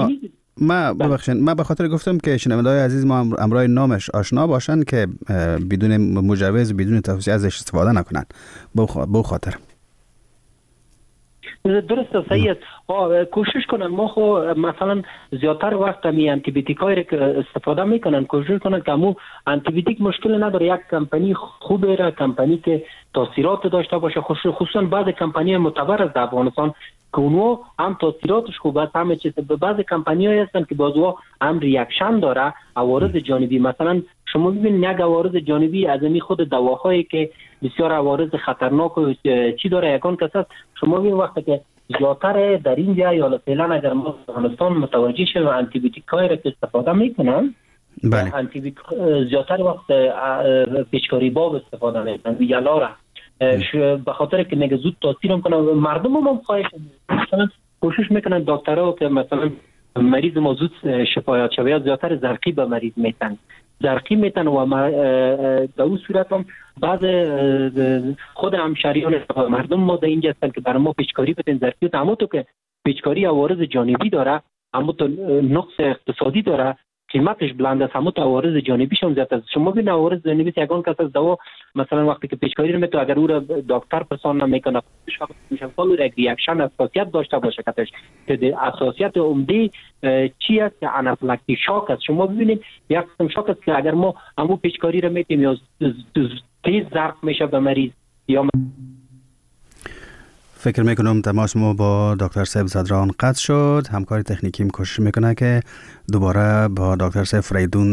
ما به خاطر گفتم که شنونده‌های عزیز ما امرای نامش آشنا باشن که بدون مجوز بدون توصیه ازش استفاده نکنن. به خاطر درست صحیح است. کوشش کنن ما خو مثلا زیادتر وقت می آنتی بیوتیکایی که استفاده میکنن کوشش کنن که مو آنتی بیوتیک مشکل نداره، یک کمپانی خوبه را کمپانی که تاثیرات داشته باشه، خصوصا بعض کمپانی معتبر از افغانستان که اونو هم تاثیراتش خوب است، همه چیز. بعض کمپانی‌ها هستن که بازو هم ریاکشن داره، عوارض جانبی. مثلا شما ببینید یک عوارض جانبی از می خود دواهایی که بسیار عوارض خطرناک و چی داره یکان کس است. شما ببینید وقتی که زیادتر در اینجا یا فعلا اگر ما افغانستان متوجه شیم آنتی بیوتیکایی را که استفاده میکنن، بله آنتی زیادتر وقت پیچکاری باب استفاده میکنن ویالا را به خاطر که میگه زود تاثیر میکنه. مردم هم خواهش مثلا کوشش میکنن دکترها که مثلا مریض ما زود شفایت شوه، زیادتر زرقی به مریض میتن، زرقی میتن و در اون صورت هم بعض خود همشهریان مردم ما در اینجا هستن که برای ما پیچکاری بتن زرقی، اما تو که پیچکاری عوارض جانبی داره، اما تو نقص اقتصادی داره، قیمتش بلند است، اما تو عوارض جانبیش هم زیاد است. شما ببین عوارض جانبی یگان کس از دوا مثلا وقتی که پیچکاری رو میتونه اگر او را دکتر پسند نمیکنه میشه فالو ریاکشن اساسیت داشته باشه که اساسیت عمده چی است که آنافیلاکتیک شاک است. شما ببینید یک قسم شاک است که اگر ما همو پیچکاری رو میتیم یا تیز ضرب میشه به مریض یا فکر میکنم تماس ما با دکتر صاحب زدران قطع شد. همکار تکنیکیم کوشش میکنه که دوباره با دکتر صاحب فریدون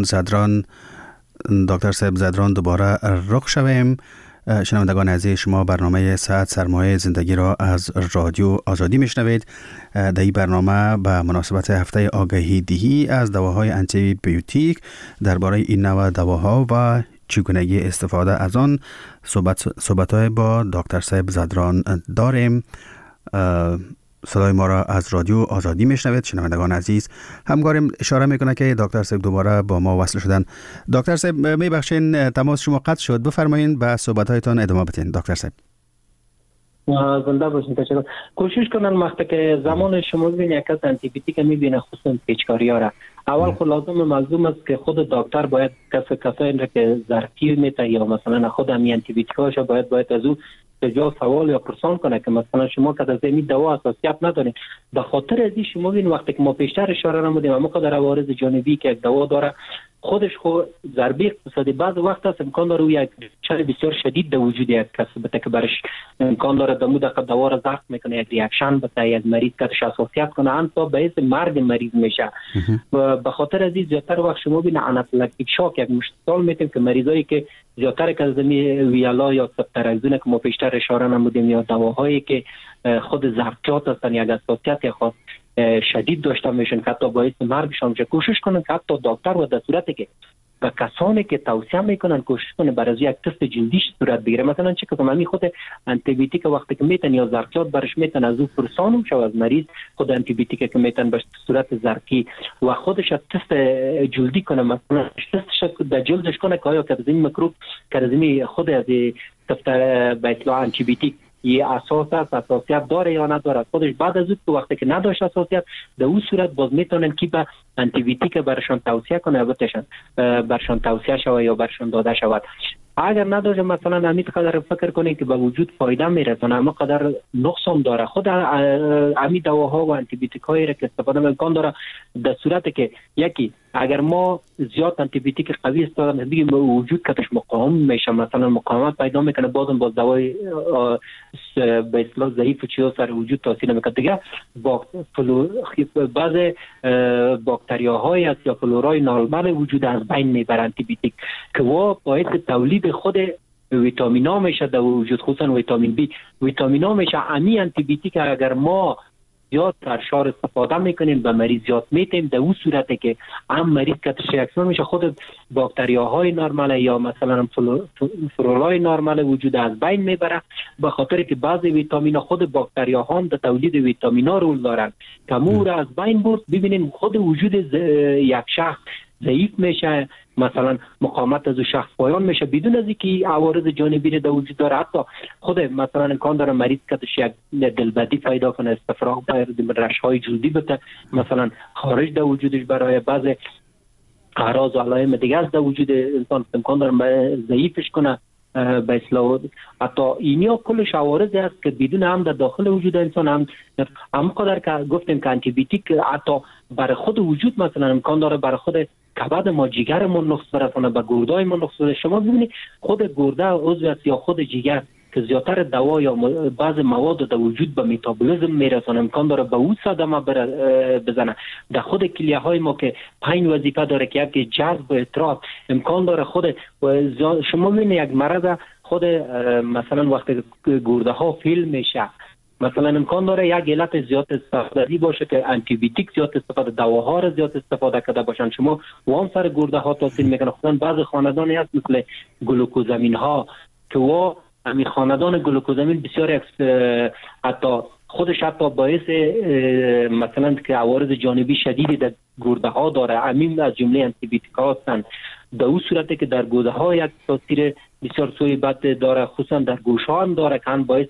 زدران دوباره رخ شویم. شنوندگان عزیز، شما برنامه ساعت سرمایه زندگی را از رادیو آزادی میشنوید. در این برنامه به مناسبت هفته آگاهی دهی از دواهای آنتی بیوتیک درباره این نوع دواها و چگونگی استفاده از آن صحبت‌های با دکتر صاحب زدران داریم. صدای ما را از رادیو آزادی میشنوید. شنوندگان عزیز، همکارم اشاره میکنه که دکتر صاحب دوباره با ما وصل شدن. دکتر صاحب میبخشین تماس شما قطع شد، بفرمایید به صحبت‌هایتان ادامه بدین. دکتر صاحب زنده باشین. تشکر. کوشش کنن وقتی که زمان شما ببینید یک از آنتی بیوتیک میبینه خصوصا پیچکاری ها را اول خود لازم ملزوم است که خود دکتر باید کسایی را که زرقی میته یا مثلا خود هم آنتی بیوتیکاش باید از او جا سوال یا پرسان کنه که مثلا شما که از این دوا اساسیت ندارین. به خاطر از این شما ببین وقتی که ما پیشتر اشاره نمودیم اما قدر عوارض جانبی که یک دوا داره خودش خود ضربه اقتصادی بعض وقت هست امکان داره یک ریاکشن بسیار شدید در وجود یک کس بده که برش امکان داره دمو دقیقه دوا را ضغط میکنه، یک ریاکشن بده، یک مریض کتش اساسیت کنه انتا باعث مرگ مریض میشه. و به خاطر از این زیادتر وقت شما ببین آنافیلاکتیک شاک یک مشکل میتیم که مریضایی که زیادتر که از ویالا یا سپترکزون که ما پیشتر اشاره نمودیم یا دواهایی که خود زرقیات هستن یک اساسیت خاص شدید داشته میشن که حتی باعث مرگشان میشه، کوشش کنن که حتی دکتر و در صورتی که به کسانی که توصیه میکنن کوشش کنه برای یک تست جلدیش صورت بگیره. مثلا چه که همین خود آنتی بیوتیک وقتی که میتن یا زرقیات برش میتن از او پرسانم شو از مریض خود آنتی بیوتیک که میتن به صورت زرقی و خودش تست جلدی کنه، مثلا تستش در جلدش کنه که آیا که از این میکروب که از این خود از به اصطلاح آنتی بیوتیک یه اساسیت داره یا نداره. خودش بعد از اون وقتی که نداشت اساسیت در اون صورت باز میتونن که به آنتی بیوتیک برشان توصیه کنه بتشن برشان توصیه شود یا برشان داده شود. اگر نداشت مثلا همین قدر فکر کنین که به وجود فایده میرسونه اما قدر نقصان داره. خود همین دواها و آنتی بیوتیکایی را که استفاده امکان داره در صورتی که یکی اگر ما زیاد آنتی بیوتیک قوی استفاده بگیم به وجود کتش مقاوم میشه، مثلا مقاومت پیدا میکنه، بازم با دوای به اصطلاح ضعیف چیزا سر وجود تاثیر نمیکنه. دیگه بعض باکتریاهای است یا فلورای نارمال وجود از بین میبرن آنتی بیوتیک که وا باعث تولید خود ویتامینا میشه در وجود، خصوصا ویتامین بی. ویتامینا میشه امی آنتی بیوتیک اگر ما زیاد ترشار استفاده میکنیم به مریض زیاد میتیم، در اون صورتی که هم مریض کتش ریاکسیون میشه، خود باکتریاهای نرمال یا مثلا فلورای نرمال وجود از بین میبره، به خاطر که بعضی ویتامین خود باکتریاها هم در تولید ویتامینا رول دارن که مور از بین برد. ببینین خود وجود یک شخص ضعیف میشه، مثلا مقاومت از شخص پایان میشه بدون از اینکه عوارض جانبی در وجود داره. حتی خود مثلا امکان داره مریض کتش یک دلبدی پیدا کنه، استفراغ رشهای جلدی بده، مثلا خارج در وجودش برای بعض اعراض و علائم دیگه از در وجود انسان امکان داره ضعیفش کنه به اصطلاح. حتی اینیا کلش عوارضی است که بدون هم در داخل وجود انسان هم قدر که گفتیم که آنتی بیوتیک حتی برای خود وجود مثلا امکان داره برای خود کبد ما، جگر ما نقص برسونه، به گردای ما نقص برسونه. شما ببینید خود گرده عضو است یا خود جگر که زیاتر دوا یا بعض مواد در وجود به متابولیسم میرسونه، امکان داره به اون صدمه بزنه. در خود کلیه های ما که 5 وظیفه داره که یکی جذب و اطراف، امکان داره خود شما ببینید یک مرض خود مثلا وقتی گرده ها فیل میشه، مثلا امکان داره یک علت زیاد استفاده باشه که آنتی بیوتیک زیاد استفاده، دواها را زیاد استفاده کرده باشن، شما وام سر گرده ها تاثیر میکنه. خصوصا بعضی خاندانی هست مثل گلوکوزامین ها که همین خاندان گلوکوزامین بسیار حتی خودش حتی باعث مثلا که عوارض جانبی شدیدی در گرده ها داره، همین از جمله آنتی بیوتیک ها هستند. در اون صورتی که در گرده ها یک تاثیر بسیار سوی بد داره، خصوصا در گوش ها هم داره که باعث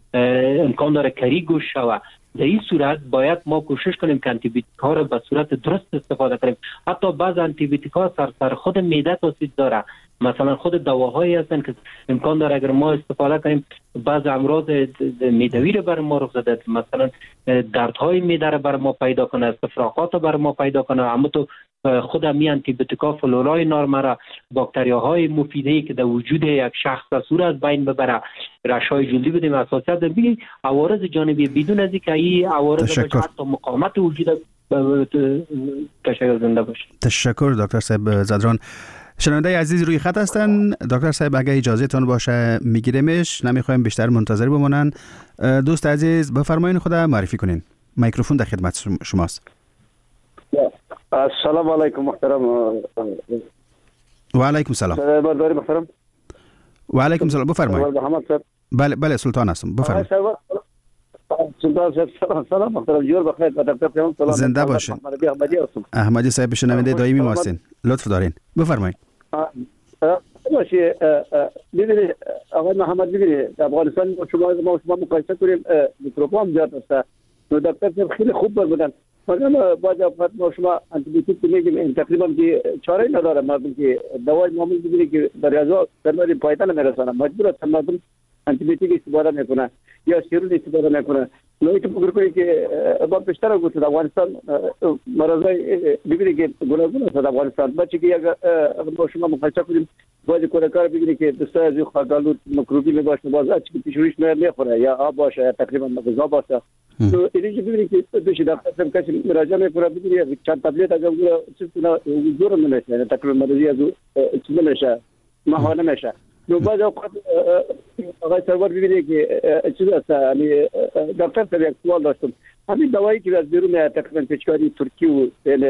امکان داره کری گوش شود. در این صورت باید ما کوشش کنیم که آنتی بیوتیک ها را به صورت درست استفاده کنیم. حتی بعض آنتی بیوتیک ها سر خود معده تاثیر داره، مثلا خود دواهایی هستن که امکان داره اگر ما استفاده کنیم بعض امراض معدوی رو بر ما رخ داده، مثلا دردهای معده رو بر ما پیدا کنه، استفراغات رو بر ما پیدا کنه. اما تو خود می آنتی بیوتیکا فلورای نرمال، باکتریاهای مفیدی که در وجود یک شخص صورت از بین ببره، رشهای جلدی بدیم اساسیت ببینید عوارض جانبی بدون از اینکه این عوارض حتی مقاومت وجود تشکر زنده باشه. تشکر دکتر صاحب زدران. شنونده عزیز روی خط هستن. دکتر صاحب اگه اجازه تون باشه میگیریمش، نمیخوایم بیشتر منتظر بمونن. دوست عزیز بفرمایید خود معرفی کنین. میکروفون در خدمت شماست. السلام علیکم محترم. و علیکم سلام. برداری محترم. و علیکم سلام. بفرمایید. محمد صاحب. بله سلطان هستم. بفرمایید. سلطان صاحب سلام محترم. جور بخیر. دکتر سلام. زنده باشین. احمدی صاحب شنونده دائمی ما هستین. لطف دارین. بفرمایید. باشه ببینید آقای محمد، ببینید افغانستان شما مقایسه کنیم میکروبام زیاد است. دکتر صاحب خیلی خوب بودن، مگر بعضی اوقات ما شما آنتی بیوتیک میگیم تقریبا که چاره نداره، مردم که دوای معمول ببینید که در ریاضات در پایتن میرسونه، مجبور است مردم آنتی بیوتیک استفاده میکنه یا سیرون استفاده میکنه. نوعی که فکر کنید که با بیشتر گفت افغانستان مرضای ببینید که گوناگون است افغانستان. بچه که یک با شما مقایسه کنیم بعضی کودکان ببینید که دستای از خاردالو میکروبی میباشه، باز چی پیشوریش میخوره یا آب باشه یا تقریبا غذا باشه. تو اینجا ببینید که پیش دکتر کسی مراجعه میکنه، ببینید چند تبلیت از اون چیزا زور نمیشه، تقریبا مریضی از چیز نمیشه، ماهانه نمیشه. دو بعض اوقات آقای سرور ببینید که چیز است. یعنی دکتر صاحب یک سوال داشتم، همین دوایی که از بیرون تقریبا پیشکاری ترکی و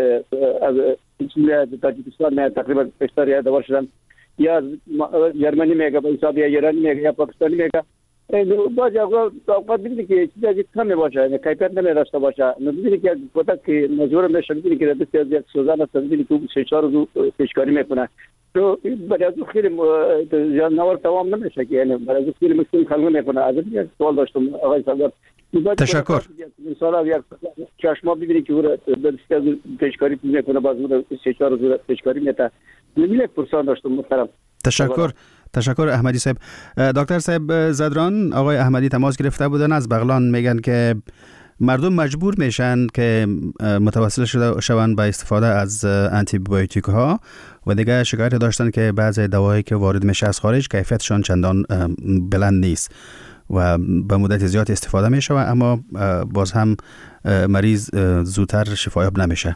از تاجیکستان تقریبا پیشکاری دوا شدن، یا جرمنی میگه به حساب یا ایرانی میگه یا پاکستانی میگه، بعضی اوقات ببینید که چیزی کم باشه، یعنی کیفیت نمیداشته باشه. ببینید که کودک که مجبور میشه ببینید که دستی از یک سوزن است، ببینید که 3-4 روز پیشکاری میکنه. تو برای از خیلی جانور تمام نمیشه که یعنی برای از خیلی مشکل خلق میکنه. از یک سوال داشتم آقای سردار. تشکر. مثلا یک چشما ببینید که دستی از پیشکاری میکنه، باز 3-4 روز پیشکاری میته. یک پرسان داشتم محترم. تشکر احمدی صاحب. دکتر صاحب زدران، آقای احمدی تماس گرفته بودن از بغلان، میگن که مردم مجبور میشن که متوسل شوند به استفاده از آنتی بیوتیک ها و دیگه شکایت داشتن که بعضی دوایی که وارد میشه از خارج کیفیتشان چندان بلند نیست و به مدت زیاد استفاده میشه اما باز هم مریض زودتر شفایاب نمیشه.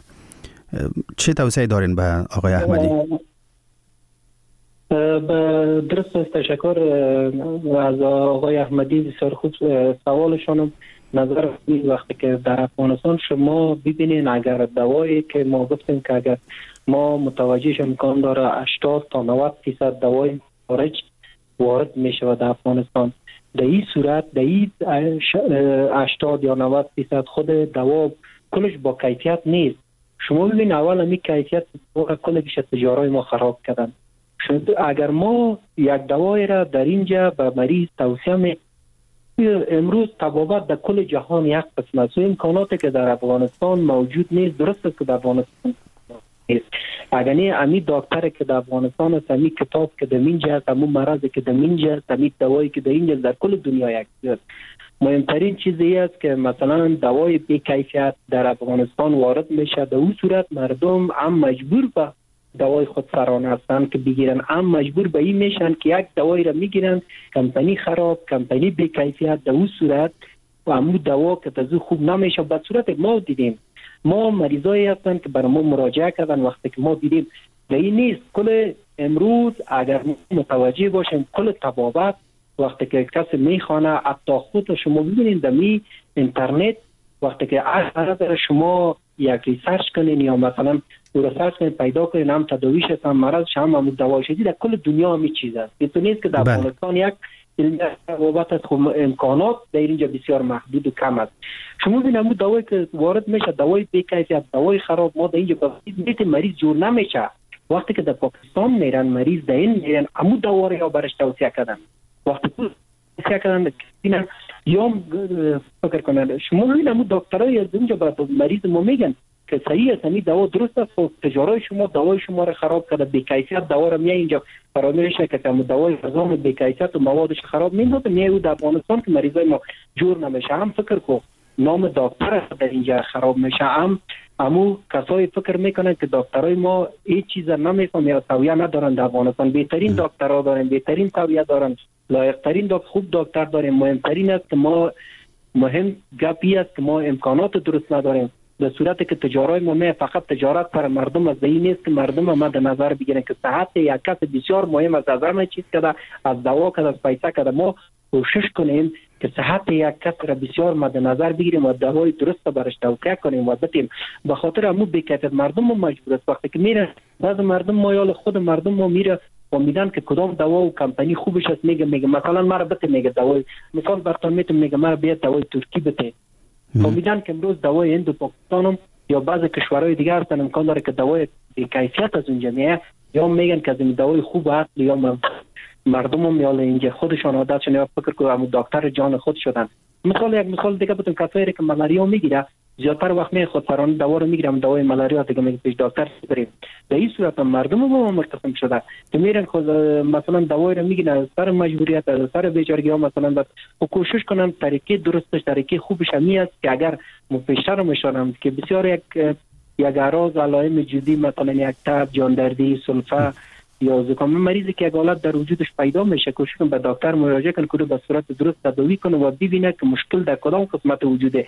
چه توصیه دارین به آقای احمدی؟ درست است. تشکر از آقای احمدی، بسیار خوب سوالشانم. نظر وقتی که در افغانستان شما ببینین اگر دوایی که ما گفتیم که اگر ما متوجهش امکان داره 80 تا 90% دوای خارج وارد می شود در افغانستان، در این صورت در این 80 یا 90% خود دوا کلش با کیفیت نیست. شما ببین اول همی کیفیت کلش تجارای ما خراب کردن. اگر ما یک دوای را در اینجا به مریض توصیه می امروز طبابت در کل جهان یک قسم است و امکاناتی که در افغانستان موجود نیست. درست است که در افغانستان نیست. اگر نه امی دکتر که در افغانستان است، امی کتاب که در اینجا است، امی مرضی که در اینجا است، امی دوایی که در اینجا در کل دنیا یک است. مهمترین چیزی است که مثلا دوای بی کیفیت در افغانستان وارد میشه، در اون صورت مردم هم مجبور به دوای خود سران هستند که بگیرن، هم مجبور به این میشن که یک دوایی را میگیرن کمپانی خراب، کمپانی بی کیفیت، در اون صورت و همون دوا که تازه خوب نمیشه. به صورت ما دیدیم، ما مریضایی هستند که برای ما مراجعه کردن، وقتی که ما دیدیم در این نیست. کل امروز اگر متوجه باشیم کل طبابت وقتی که کسی میخوانه، حتی خود شما ببینید در می اینترنت وقتی که از شما یک ریسرچ کنین یا مثلا ریسرچ کنین پیدا کنین، هم تداویش هست هم مرض هم دواش هستی، در کل دنیا همی چیز است. این نیست که در افغانستان یک روابط از امکانات در اینجا بسیار محدود و کم است. شما ببینید دوایی که وارد میشه دوای بی کیفیت، دوای خراب، ما در اینجا بیت مریض جور نمیشه. وقتی که در پاکستان میرن مریض در این میرن همون دوا رو برش توصیه کردن، وقتی توصیه کردن یا فکر کنن شما ببینید همون دکترای از اونجا به مریض ما میگن که صحیح است، همین دوا درست است، خب تجارای شما دوای شما رو خراب کرده، بی کیفیت دوا رو میای اینجا فراموش نکنه که دوای نظام بی کیفیت و موادش خراب میندازه میای در افغانستان که مریضای ما جور نمیشه. هم فکر کو نام دکتر در اینجا خراب میشه، هم همو کسایی فکر میکنن که دکترای ما هیچ چیز نمیفهمن یا تویه ندارن. در افغانستان بهترین دکترها دارن، بهترین تویه دارن، لایق‌ترین خوب دکتر داریم. مهمترین است که ما مهم گپی است که ما امکانات درست نداریم. در صورتی که تجارای ما فقط تجارت پر مردم از این نیست که مردم ما در نظر بگیرن که صحت یک کس بسیار مهم است. از همه چیز کرده، از دوا کرده، از پیسه کرده، ما کوشش کنیم که صحت یک کس را بسیار مد نظر بگیریم و دوای درست برش توصیه کنیم و بدیم. به خاطر همون بی‌کیفیت مردم ما مجبور است وقتی که میره بعض مردم مایال خود مردم ما میره و میدن که کدام دوا و کمپانی خوبش است، میگه مثلا مرا بده، میگه دوای مثال براتون میگه مرا بیاد دوای ترکی بده. خب میدن که امروز دوای هند و پاکستان یا بعضی کشورهای دیگر هستن امکان داره که دوای بی‌کیفیت از اونجا میاد، یا میگن که از این دوای خوب است، یا مردم هم یال اینجا خودشان عادتشون یا فکر کنم دکتر جان خود شدن. یک مثال دیگه بتون کسایی که ملاریا میگیره زیادتر وقت می خود سرانه دوا رو میگیرم، دوای ملاریا دیگه میگه پیش دکتر بریم. در این صورت مردم ما مرتکب شده که میرن خود مثلا دوای رو میگیرن سر مجبوریت، سر بیچارگی ها مثلا بس کوشش کنن طریقه درستش، طریقه خوبش همی است که اگر پیشتر میشونم که بسیار یک اعراض علائم جدی مثلا یک تب، جاندردی، سلفه یا زکام مریضی که یک حالت در وجودش پیدا میشه کوشش کنه به دکتر مراجعه کنه که به صورت درست تداوی کنه و ببینه که مشکل در کدام قسمت وجود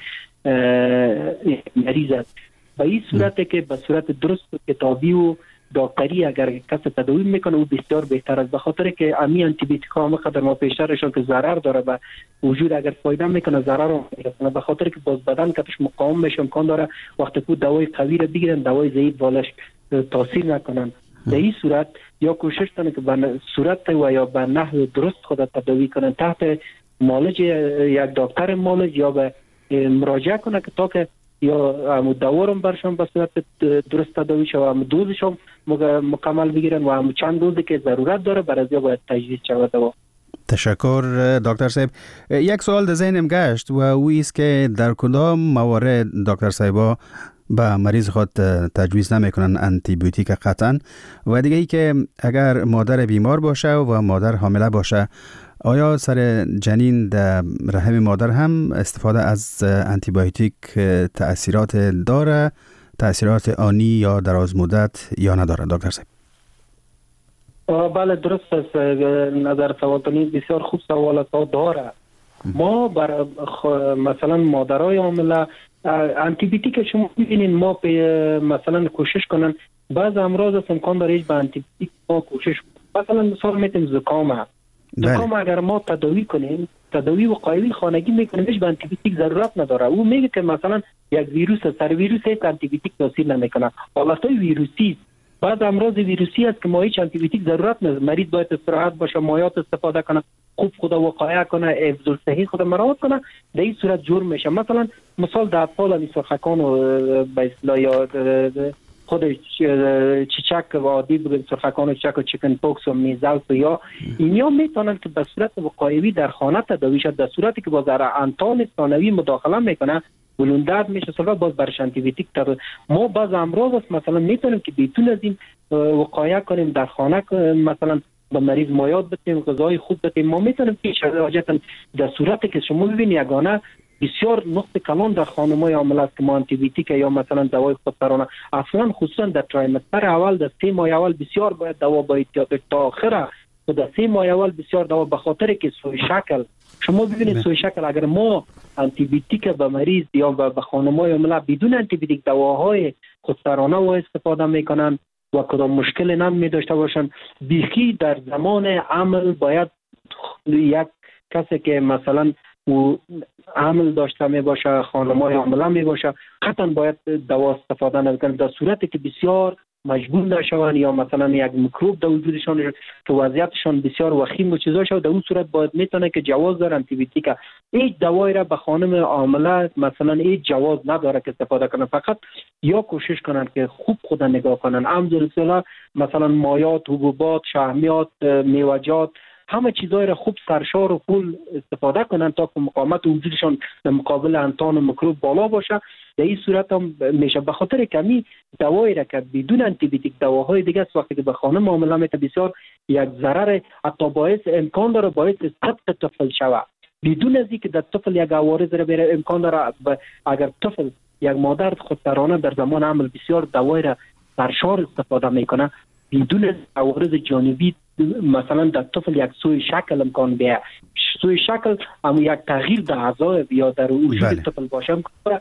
مریض است. به این صورت که به صورت درست کتابی و دکتری اگر کسی تداوی میکنه او بسیار بهتر است، به خاطر که امی آنتی بیوتیک ها مقدار ما پیشترشون که ضرر داره به وجود اگر فایده میکنه ضرر رو میرسونه، به خاطر که باز بدن کتش مقاوم میشه امکان داره وقتی که دوای قوی رو بگیرن دوای ضعیف بالش تاثیر نکنن. در این صورت یا کوشش کنه که به صورت و یا به نحو درست خود تداوی کنن تحت معالج یک دکتر معالج یا به مراجعه کنه که تا که یا هم دوارم برشون به صورت درست تداوی شود و هم دوزشون مکمل بگیرن و هم چند دوزی که ضرورت داره برای یا باید تجویز شود دوا. تشکر دکتر صاحب. یک سوال در ذهنم گشت و او است که در کدام موارد دکتر صاحبا به مریض خود تجویز نمیکنن آنتی بیوتیک قطعا، و دیگه ای که اگر مادر بیمار باشه و مادر حامله باشه آیا سر جنین در رحم مادر هم استفاده از آنتی بیوتیک تأثیرات داره، تأثیرات آنی یا دراز مدت یا نداره دکتر صاحب؟ بله درست است، نظر سوالتونی بسیار خوب سوال است داره. ما بر مثلا مادرای حامله آنتی بیوتیک شما ببینید ما مثلا کوشش کنن بعض امراض است امکان داره به آنتی بیوتیک ما کوشش مثلا مثال میتیم زکام زکام اگر ما تداوی کنیم، تداوی وقایوی خانگی میکنیم، هیچ به آنتیبیوتیک ضرورت نداره. او میگه که مثلا یک ویروس سر ویروس هیچ آنتیبیوتیک تاثیر نمیکنه. حالتهای ویروسی بعض امراض ویروسی است که ما هیچ آنتیبیوتیک ضرورت نداره. مریض باید استراحت باشه، مایات استفاده کنه، خوب خود وقایع کنه، حفظ الصحه خود مراعات کنه، در این صورت جور میشه. مثلا مثال در اطفال همی سرخکان و به اصطلاح یا خود چیچک و عادی بگیم سرخکان و چیچک و چیکن پوکس و میزلز یا اینیا میتونن که به صورت وقایوی در خانه تداوی شد. در صورتی که باز انتان ثانوی مداخله میکنه بلوندرد میشه، سبب باز برش آنتیبیوتیک تر. ما باز امراض است مثلا میتونیم که بیتون از این وقایع کنیم در خانه، مثلا به مریض مایات بدیم، غذای خوب بدیم. ما میتونیم که حاجتا در صورتی که شما ببینید یگانه بسیار نقطه کلان در خانم‌های حامله است که ما آنتیبیوتیک یا مثلا دوای خودسرانه اصلا خصوصا در تریمستر اول در 3 ماه اول بسیار باید دوا باید تا آخر و در 3 ماه اول بسیار دوا، به خاطر که سوی شکل شما ببینید سوی شکل اگر ما آنتیبیوتیک به مریض یا به خانم‌های حامله بدون آنتیبیوتیک دواهای خودسرانه و استفاده میکنن و کدام مشکل نمی داشته باشن، بیخی در زمان عمل باید یک کسی که مثلا و عمل داشته می باشه، خانم‌های حامله می باشه، قطعا باید دوا استفاده نکنه. در صورتی که بسیار مجبور نشون یا مثلا یک میکروب در وجودشان که وضعیتشان بسیار وخیم و چیزا شد، در اون صورت باید میتونه که جواز داره آنتیبیوتیک. هیچ دوایی را به خانم حامله مثلا هیچ جواز نداره که استفاده کنه، فقط یا کوشش کنن که خوب خود نگاه کنن. الحمدلله مثلا مایات، حبوبات، شحمیات، میوه‌جات، همه چیزای را خوب سرشار و فول استفاده کنن تا که مقاومت وجودشان در مقابل انتان و میکروب بالا باشه. در این صورت هم میشه. به خاطر کمی دوایی را که بدون آنتیبیوتیک دواهای دیگه است وقتی که به خانم حامله میته بسیار یک ضرر، حتی باعث امکان داره باعث سقط طفل شود بدون از اینکه در طفل یک عوارض را بره. امکان داره اگر طفل یک مادر خودسرانه در زمان حمل بسیار دوایی را سرشار استفاده میکنه بدون عوارض جانبی، مثلا در طفل یک سوی شکل امکان بیه، سوی شکل هم یک تغییر در اعضای یا در وجود طفل باشه،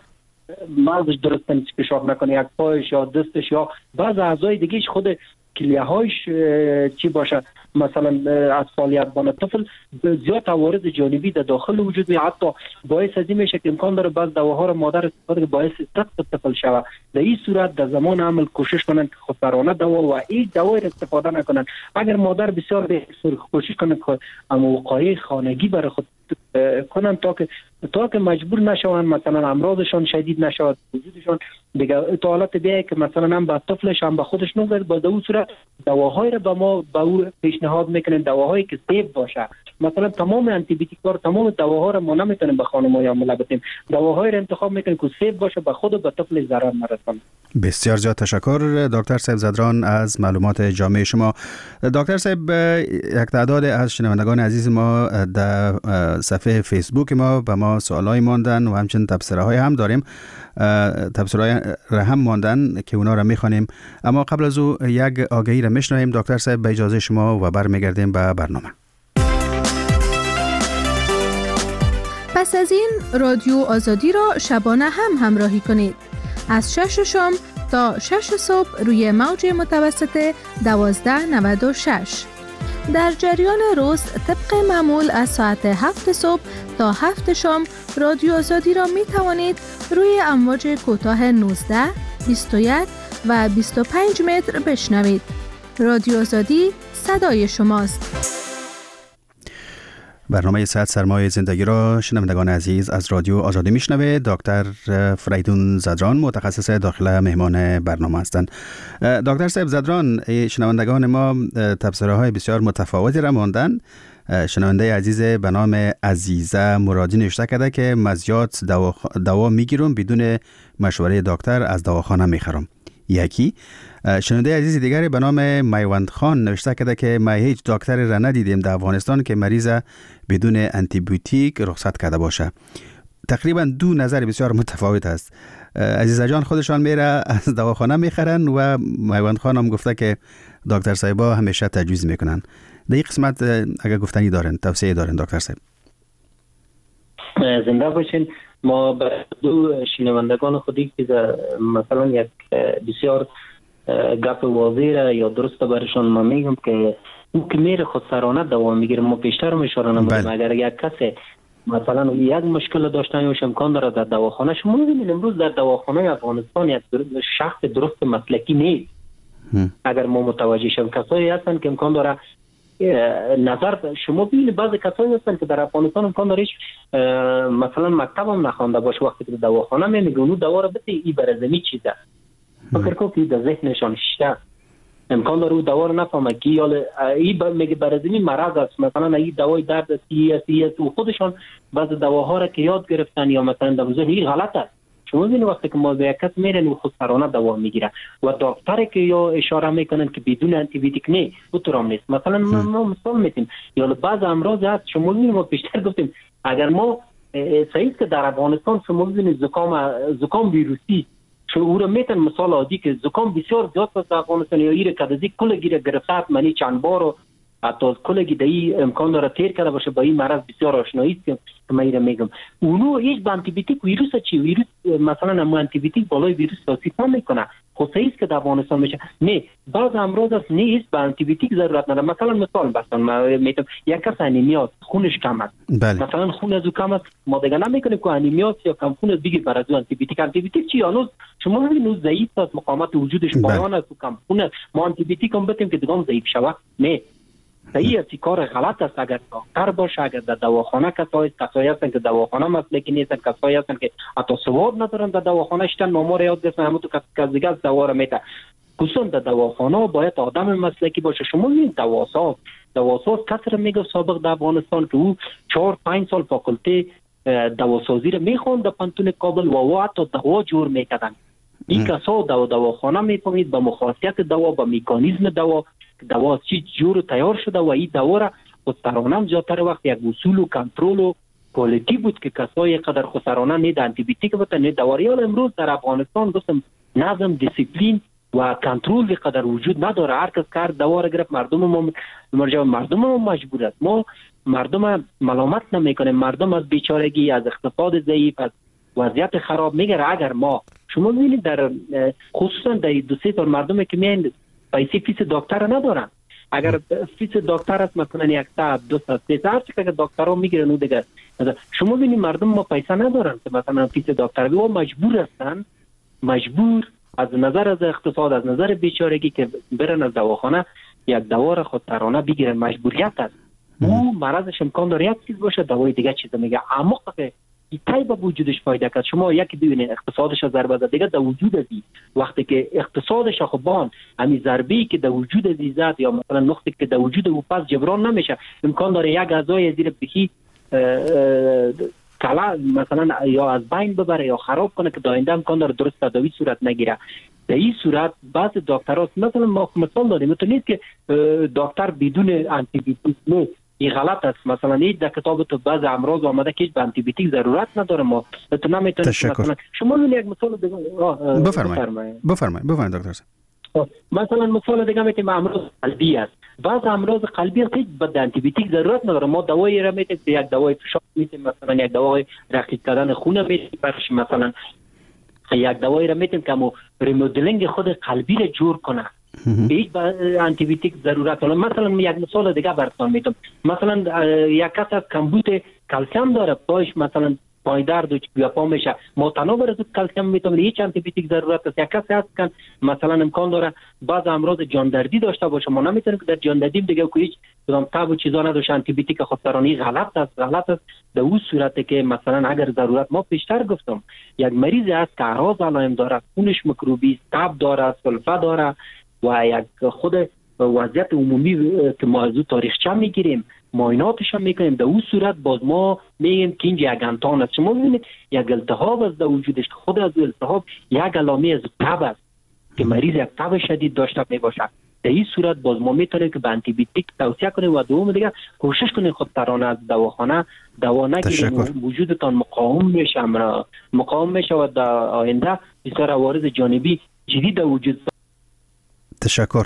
مغزش درست نیست، پیشاب نکنه، یک پایش یا دستش یا بعض اعضای دیگهش خود کلیه‌هایش چی باشه، مثلا از فعالیت بانه طفل زیاد عوارض جانبی در داخل وجود میاد، حتی باعث از این میشه که امکان داره بعض دواها را مادر استفاده که باعث سقط طفل شود. در این صورت در زمان حمل کوشش کنن که خودسرانه دوا و این دوا را استفاده نکنن. اگر مادر بسیار کوشش کنه که وقایع خانگی برای خود کنن تا که مجبور نشون مثلا امراضشان شدید نشود وجودشان دیگه تا حالت بیایه که مثلا هم به طفلش هم به خودش نگذاره. با در اون صورت دواهایی را به ما به او پیشنهاد میکنن، دواهایی که سیف باشه. مثلا تمام آنتیبیوتیک ها تمام دواها را ما نمیتونیم به خانم‌های حامله بدیم، دواهایی را انتخاب میکنیم که سیف باشه، به خود و به طفل ضرر نرسونه. بسیار زیاد تشکر دکتر صاحب زدران از معلومات جامع شما. دکتر صاحب، یک تعداد از شنوندگان عزیز ما در صفحه فیسبوک ما به ما سوالای ماندن و همچنین تبصره‌های هم داریم، تبصره‌های را هم ماندن که اونا را می‌خوانیم، اما قبل از او یک آگهی را میشنویم دکتر صاحب به اجازه شما و برمیگردیم به برنامه. پس از این رادیو آزادی را شبانه هم همراهی کنید از 6 شام تا 6 صبح روی موج متوسط 1296. در جریان روز طبق معمول از ساعت 7 صبح تا 7 شام رادیو آزادی را می توانید روی امواج کوتاه 19، 21 و 25 متر بشنوید. رادیو آزادی صدای شماست. برنامه صحت سرمایه زندگی را شنوندگان عزیز از رادیو آزادی میشنوه. دکتر فریدون زدران متخصص داخله مهمان برنامه هستند. دکتر صاحب زدران، شنوندگان ما تبصره های بسیار متفاوتی را ماندن. شنونده عزیز به نام عزیزه مرادی نوشته کرده که مزیات دوا میگیرم بدون مشوره دکتر از دواخانه میخرم. یکی شنونده عزیز دیگری به نام میوند خان نوشته کرده که ما هیچ دکتری را ندیدیم در افغانستان که مریض بدون آنتیبیوتیک رخصت کرده باشه. تقریبا دو نظر بسیار متفاوت است. عزیزه جان خودشان میره از دواخانه میخرن و میوند خان هم گفته که دکتر صاحبا همیشه تجویز میکنن. در این قسمت اگر گفتنی دارن، توصیه دارن دکتر صاحب؟ زنده باشین. ما به دو شنوندگان خودی که مثلا یک بسیار گپ واضح را یا درست برشان ما میگم که او که میره خودسرانه دوا میگیره. ما پیشتر هم اشاره نمودیم اگر یک کسی مثلا یک مشکل داشتن یا امکان داره در دواخانه، شما می‌بینید امروز در دواخانه افغانستان یک شخص درست مسلکی نیست. اگر ما متوجه شیم کسایی هستن که امکان داره نظر شما ببینید بعضی کسایی هستن که در افغانستان امکان داره مثلا مکتب هم نخوانده باشه، وقتی که دواخانه میگه اونو دوا رو بده این برزمی چیزه فکر کنم که در ذهنشان شته امکان داره او دوا رو نفهمه که یا این میگه برزمی مرض است، مثلا این دوای درد است و خودشان بعضی دواها رو که یاد گرفتن یا مثلا در ذهن این غلط است. شما ببینید وقتی که ما به یک کس میرن و خودسرانه دوا میگیره و دکتر که یا اشاره میکنن که بدون آنتی بیوتیک نه اونطور نیست. مثلا ما مثال میتیم یا بعض امراض هست شما ببینید ما پیشتر گفتیم اگر ما صحیح که در افغانستان شما ببینید زکام ویروسی او رو میتن مثال عادی که زکام بسیار زیاد در افغانستان یا ایره کدازی کلگی رو گرفت منی چند بار و حتی کلگی دایی امکان داره تیر کرده باشه با این مرض بسیار آشنایی است که من ایره میگم اونو هیچ با آنتی بیوتیک ویروس چی ویروس مثلا هم آنتی بیوتیک بالای ویروس تاثیر نمیکنه. خب صحیح است که در افغانستان میشه نه بعض امراض است نه هیچ با آنتی بیوتیک ضرورت نداره. مثلا مثال بستم من میتونم یک کس انیمیا خونش کم است مثلا خون از او کم است ما دیگه نمیکنیم که انیمیا یا کم خون از دیگه برای آنتی بیوتیک چی هنوز شما ببینید ضعیف است مقاومت وجودش پایان است کم خون ما آنتی بیوتیک هم بدیم که دیگه ضعیف شود نه صحیح است. کار غلط است. اگر دکتر باشه اگر در دواخانه کسایی هستن که دواخانه مسلکی نیستن کسایی هستن که حتی سواد ندارن در دواخانه شدن نامور یاد گرفتن همون تو کس دیگه از دوا رو میده خصوصا در دواخانه باید آدم مسلکی باشه. شما میبینید دواساز کسی رو میگه سابق در افغانستان که او 4-5 سال فاکولته دواسازی رو میخوند در پانتون کابل و حتی دوا جور میکردن. این کسا دواخانه میفهمید با مخاصیت دوا با مکانیزم دوا چی جور تیار شده و این دوا را خودسرانه زیادتر وقت یک اصول و کنترل و کوالیتی بود که کسای قدر خودسرانه نه آنتی بیوتیک بودن نه دواریال. امروز در افغانستان گفتم نظم دیسیپلین و کنترل قدر وجود نداره. هر کس کار دوا را گرفت مردم مجبور است. ما مردم ملامت نمیکنیم. مردم از بیچارگی از اقتصاد ضعیف از وضعیت خراب میگه. اگر ما شما ببینید در خصوصا در 2-3 سال مردمی که میان پیسه فیس دکتر ندارن. اگر فیس دکتر است مثلا 100-200 هر چی که دکترها میگیرن اون دیگه شما ببینید مردم ما پیسه ندارن که مثلا فیس دکتر و مجبور هستن از نظر از اقتصاد از نظر بیچارگی که برن از دواخانه یک دوا را خودسرانه بگیرن. مجبوریت است. او مرضش امکان داره یک چیز باشه دوای دیگه چیز میگه اما ایتای با وجودش فایده کرد. شما یکی ببینید اقتصادش ضربه زد دیگه در وجود ازی وقتی که اقتصادش خوبان همین ضربه‌ای که در وجود ازی زد یا مثلا نقطه که در وجود او پس جبران نمیشه امکان داره یک اعضای زیر بخی کلا مثلا یا از بین ببره یا خراب کنه که داینده امکان داره درست تداوی صورت نگیره. در این صورت بعض دکترها مثلا ما مثال داریم تو نیست که دکتر بدون آنتی بیوتیک نه این غلط است. مثلا این در کتاب تو بعض امراض آمده که به آنتی بیوتیک ضرورت نداره. ما تو نمیتونید مثلا شما یک مثال دیگه بفرمایید دکتر صاحب. مثلا مثال دیگه میتونیم امراض قلبی است. بعض امراض قلبی هیچ به آنتی بیوتیک ضرورت نداره. ما دوایی را میتونیم یک دوای فشار میتونیم مثلا یک دوای رقیق کردن خون میتونیم مثلا یک دوایی را میتونیم که ریمودلینگ خود قلبی را جور کنه. هیچ آنتی بیوتیک ضرورت نداره. مثلا یک مثال دیگه براتون میدم. مثلا یک کس از کمبود کلسیم داره پایش مثلا پای درد و پا میشه متناوب از کلسیم میتونه هیچ آنتی بیوتیک ضرورت است. یک کسی هست که مثلا امکان داره بعض امراض جاندردی داشته باشه ما نمیتونیم که در جاندردی دیگه هیچ کدام تاب و چیزا نداشه آنتی بیوتیک خودسرانه غلط است در اون صورتی که مثلا اگر ضرورت ما پیشتر گفتم یک مریض هست که اعراض علائم داره خونش میکروبی تب داره سلفه داره و یک خود وضعیت عمومی که ما از تاریخچه میگیریم معایناتش هم میکنیم در اون صورت باز ما میگیم که اینجا یک انتان است. شما ببینید یک التهاب از در وجودش که خود از التهاب یک علامه از تب است که مریض یک تب شدید داشته میباشه. در این صورت باز ما میتونیم که به آنتی بیوتیک توصیه کنیم و دوم دیگه کوشش کنیم خودسرانه از دواخانه دوا نگیریم. وجودتان مقاوم میشه و در آینده بسیار عوارض جانبی جدی در وجود تشکر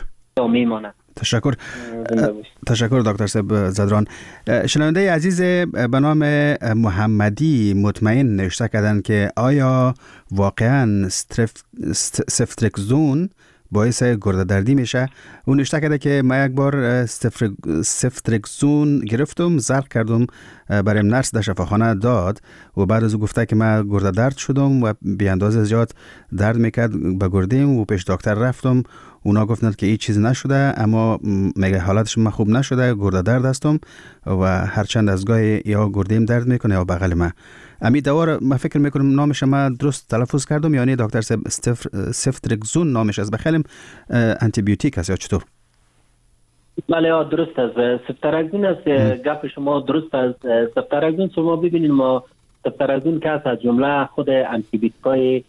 دکتر صاحب زدران. شنونده عزیز به نام محمدی مطمئن نوشته کردن که آیا واقعا سفترکزون باعث گرده دردی میشه. اون نشته کرده که ما یک بار سفترکزون گرفتم، زرق کردم، برایم نرس در شفاخانه داد و بعد از او گفته که من گرده درد شدم و بی اندازه زیاد درد میکرد به گردیم و پیش دکتر رفتم. اونا گفتند که هیچ چیز نشده، اما میگه حالتش من خوب نشده، گرده درد هستم و هر چند از گاهی یا گردیم درد میکنه یا بغل من. امی دوا رو من فکر میکنم نامش ما درست تلفظ کردم، یعنی دکتر سفترکزون نامش از بخیلم آنتی بیوتیک است یا چطور؟ بله درست است. سفترکزون است. گپ شما درست است. سفترکزون شما ببینید ما سفترکزون که از جمله خود آنتی بیوتیکای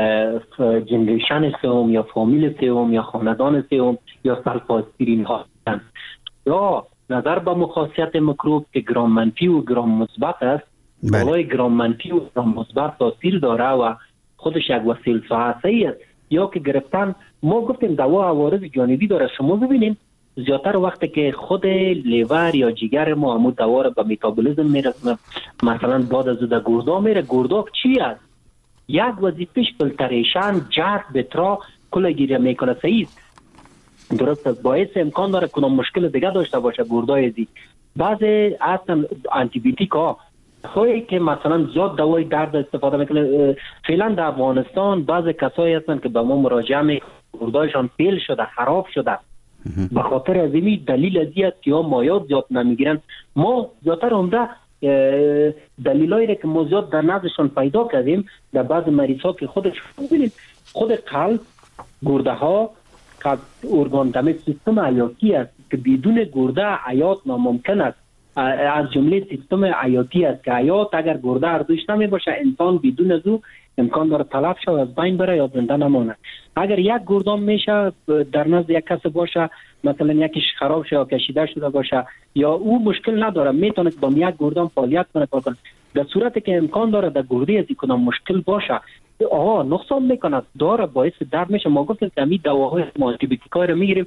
جنریشن سوم یا فامیل سوم یا خاندان سوم یا سلفاسپرین ها هستند. یا نظر به مخاصیت میکروب که گرام منفی و گرام مثبت است، بالای گرام منفی و گرام مثبت تاثیر داره و خودش یک وسیله صحی است. یا که گرفتن ما گفتیم دوا عوارض جانبی داره. شما ببینید زیادتر وقتی که خود لیور یا جگر ما همون دوا رو به متابولیسم میرسونه، مثلا بعد از در گردا میره. گردا چی است؟ یک وظیفهش فیلتریشن، جذب بترا کلگیری میکنه. صحیح درست است. باعث امکان داره کنم مشکل دیگه داشته باشه گردای دی. بعضی اصلا آنتی بیوتیک ها خواهی که مثلا زیاد دوای درد استفاده میکنه. فعلا در افغانستان بعضی کسایی هستن که به ما مراجعه میکنن گردایشان فیل شده، خراب شده. به خاطر از این دلیل ازیت که ها مایات زیاد نمیگیرن. ما زیادتر عمده دلیلایی که ما زیاد در نزدشان پیدا کردیم در بعض مریض ها که خودش ببینید خود قلب، گرده ها، ارگان دم سیستم حیاتی است که بدون گرده حیات ناممکن است. از جمله سیستم حیاتی است که حیات اگر گرده اردوش نمی باشه انسان بدون از او امکان داره تلف شود، از بین بره یا زنده نمانه. اگر یک گردان میشه در نزد یک کس باشه، مثلا یکیش خراب شده یا کشیده شده باشه یا او مشکل نداره، میتونه با یک گردان فعالیت کنه. در صورتی که امکان داره در گرده از کدام مشکل باشه نقصان میکنه، داره باعث درد میشه. ما گفتیم که همین دواهای آنتی بیوتیکای رو میگیریم.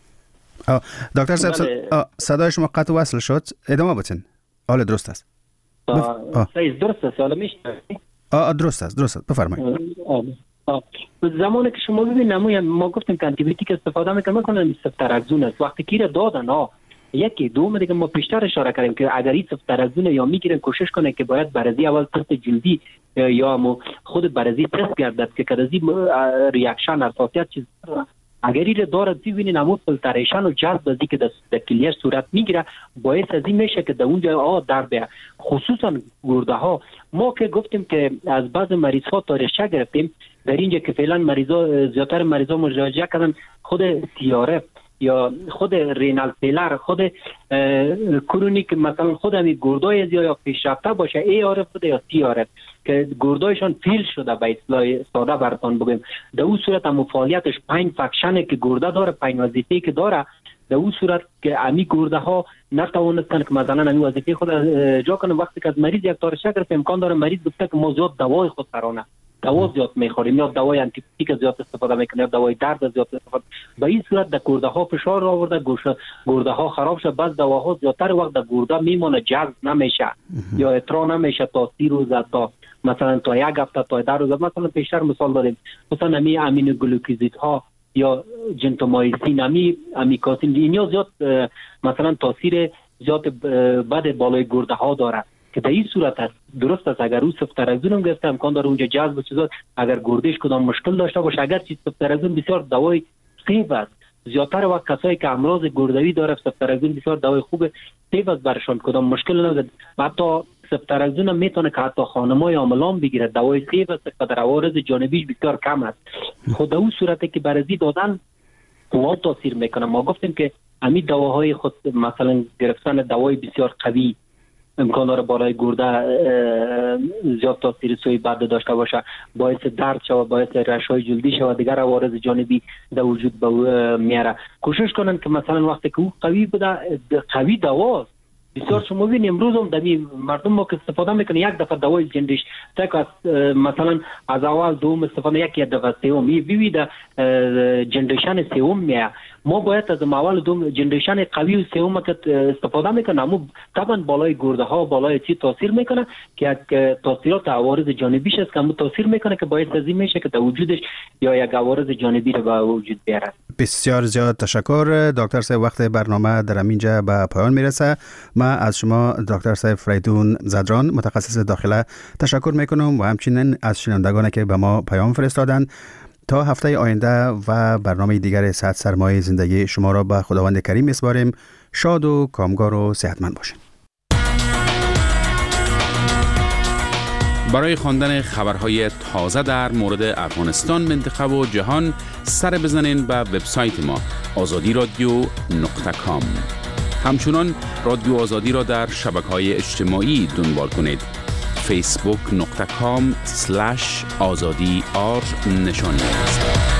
دکتر صاحب صدای شما قطع وصل شد، ادامه بدین. حال درست است؟ صحیح درست است. حالا میشه درست است بفرمایید. زمانی که شما ببینید ما گفتیم که آنتی بیوتیک استفاده میکنن سفترکزون است. وقتی که دادن یکی دوم دیگه ما پیشتر اشاره کردیم که اگر این سفترکزون یا میگیرن کوشش کنه که باید بررسی اول تست جلدی یا خود بررسی تست گردد که کدازی ریاکشن حساسیت چیز اگر این داره ببینین همون فیلتریشن و جذب ازی که در کلیه صورت میگیره باعث از این میشه که در اونجا درد بیاد. خصوصا گرده ها ما که گفتیم که از بعض مریض ها تاریخچه گرفتیم در اینجا که فعلا زیادتر مریضا مراجعه کردن خود TRF یا خود رینال فیلر، خود کرونیک، مثلا خود همین گردای یا پیشرفته باشه ARF بوده یا TRF که گردایشان فیل شده به اصطلاح ساده براتون بگیم. در اون صورت هم فعالیتش 5 فکشنه که گرده داره، 5 وظیفه‌ای که داره. در اون صورت که امی گرده ها نتوانستن که مثلا امی وظیفه خود اجرا کنه. وقتی که از مریض یک تارشه گرفت امکان داره مریض گفته که ما زیاد دوای خود سرانه دوا زیاد میخوریم یا دوای آنتی بیوتیک زیاد استفاده میکنیم یا دوای درد زیاد استفاده. به این صورت در گرده ها فشار آورده، گرده ها خراب شد. بعض دواها زیادتر وقت در گرده میمونه، جذب نمیشه یا اطراح نمیشه تا 30 روز تا مثلا تا 1 هفته تا 10 روز. مثلا پیشتر مثال داریم مثلا امی امینو گلوکوزید ها یا جنتومایسین، امیکاسین، اینا زیاد مثلا تاثیر زیاد بد بالای گرده ها داره که در این صورت است. درست است اگر او سفترکزون هم گرفته امکان داره اونجا جذب چیزا اگر گردش کدام مشکل داشته باشه. اگر چیز سفترکزون بسیار دوای سیف است، زیادتر وقت کسایی که امراض گردوی داره سفترکزون بسیار دوای خوبه، سیف است برشان، کدام مشکل نداره. حتی سفترکزون هم میتونه که حتی خانمای حاملان بگیره، دوای سیف است که در عوارض جانبیش بسیار کم است. خود اون صورتی که برزی دادن اون تاثیر میکنه. ما گفتیم که همین دواهای خود مثلا گرفتن دوای بسیار قوی امکان داره بالای گرده زیاد تاثیر سوی بد داشته باشه، باعث درد شود، باعث رشای جلدی شود، دیگر عوارض جانبی در وجود میاره. کوشش کنن که مثلا وقتی که او قوی بوده، قوی دواست بسیار. شما ببینید امروز هم دمی مردم ما که استفاده میکنه یک دفعه دوای جنریش تا مثلا از اول دوم استفاده یک دفعه سوم ببینید جنریشن سوم میه. ما باید از اول دوم جنریشن قوی و سوم که استفاده میکنه، اما طبعا بالای گرده ها بالای چی تاثیر میکنه که یک تاثیرات عوارض جانبیش است که تاثیر میکنه که باعث از این میشه که در وجودش یا یک عوارض جانبی رو به وجود بیاره. بسیار زیاد تشکر دکتر صاحب. وقت برنامه در اینجا به پایان میرسه. ما از شما دکتر صاحب فریدون زدران متخصص داخله تشکر میکنم و همچنین از شنوندگانی که به ما پیام فرستادن. تا هفته آینده و برنامه دیگر 100 سرمایه زندگی شما را به خداوند کریم میسپاریم. شاد و کامگار و صحتمند باشین. برای خواندن خبرهای تازه در مورد افغانستان، منطقه و جهان سر بزنین به وبسایت ما azadiradio.com. همچنان رادیو آزادی را در شبکه‌های اجتماعی دنبال کنید. facebook.com/azadi نشانی است.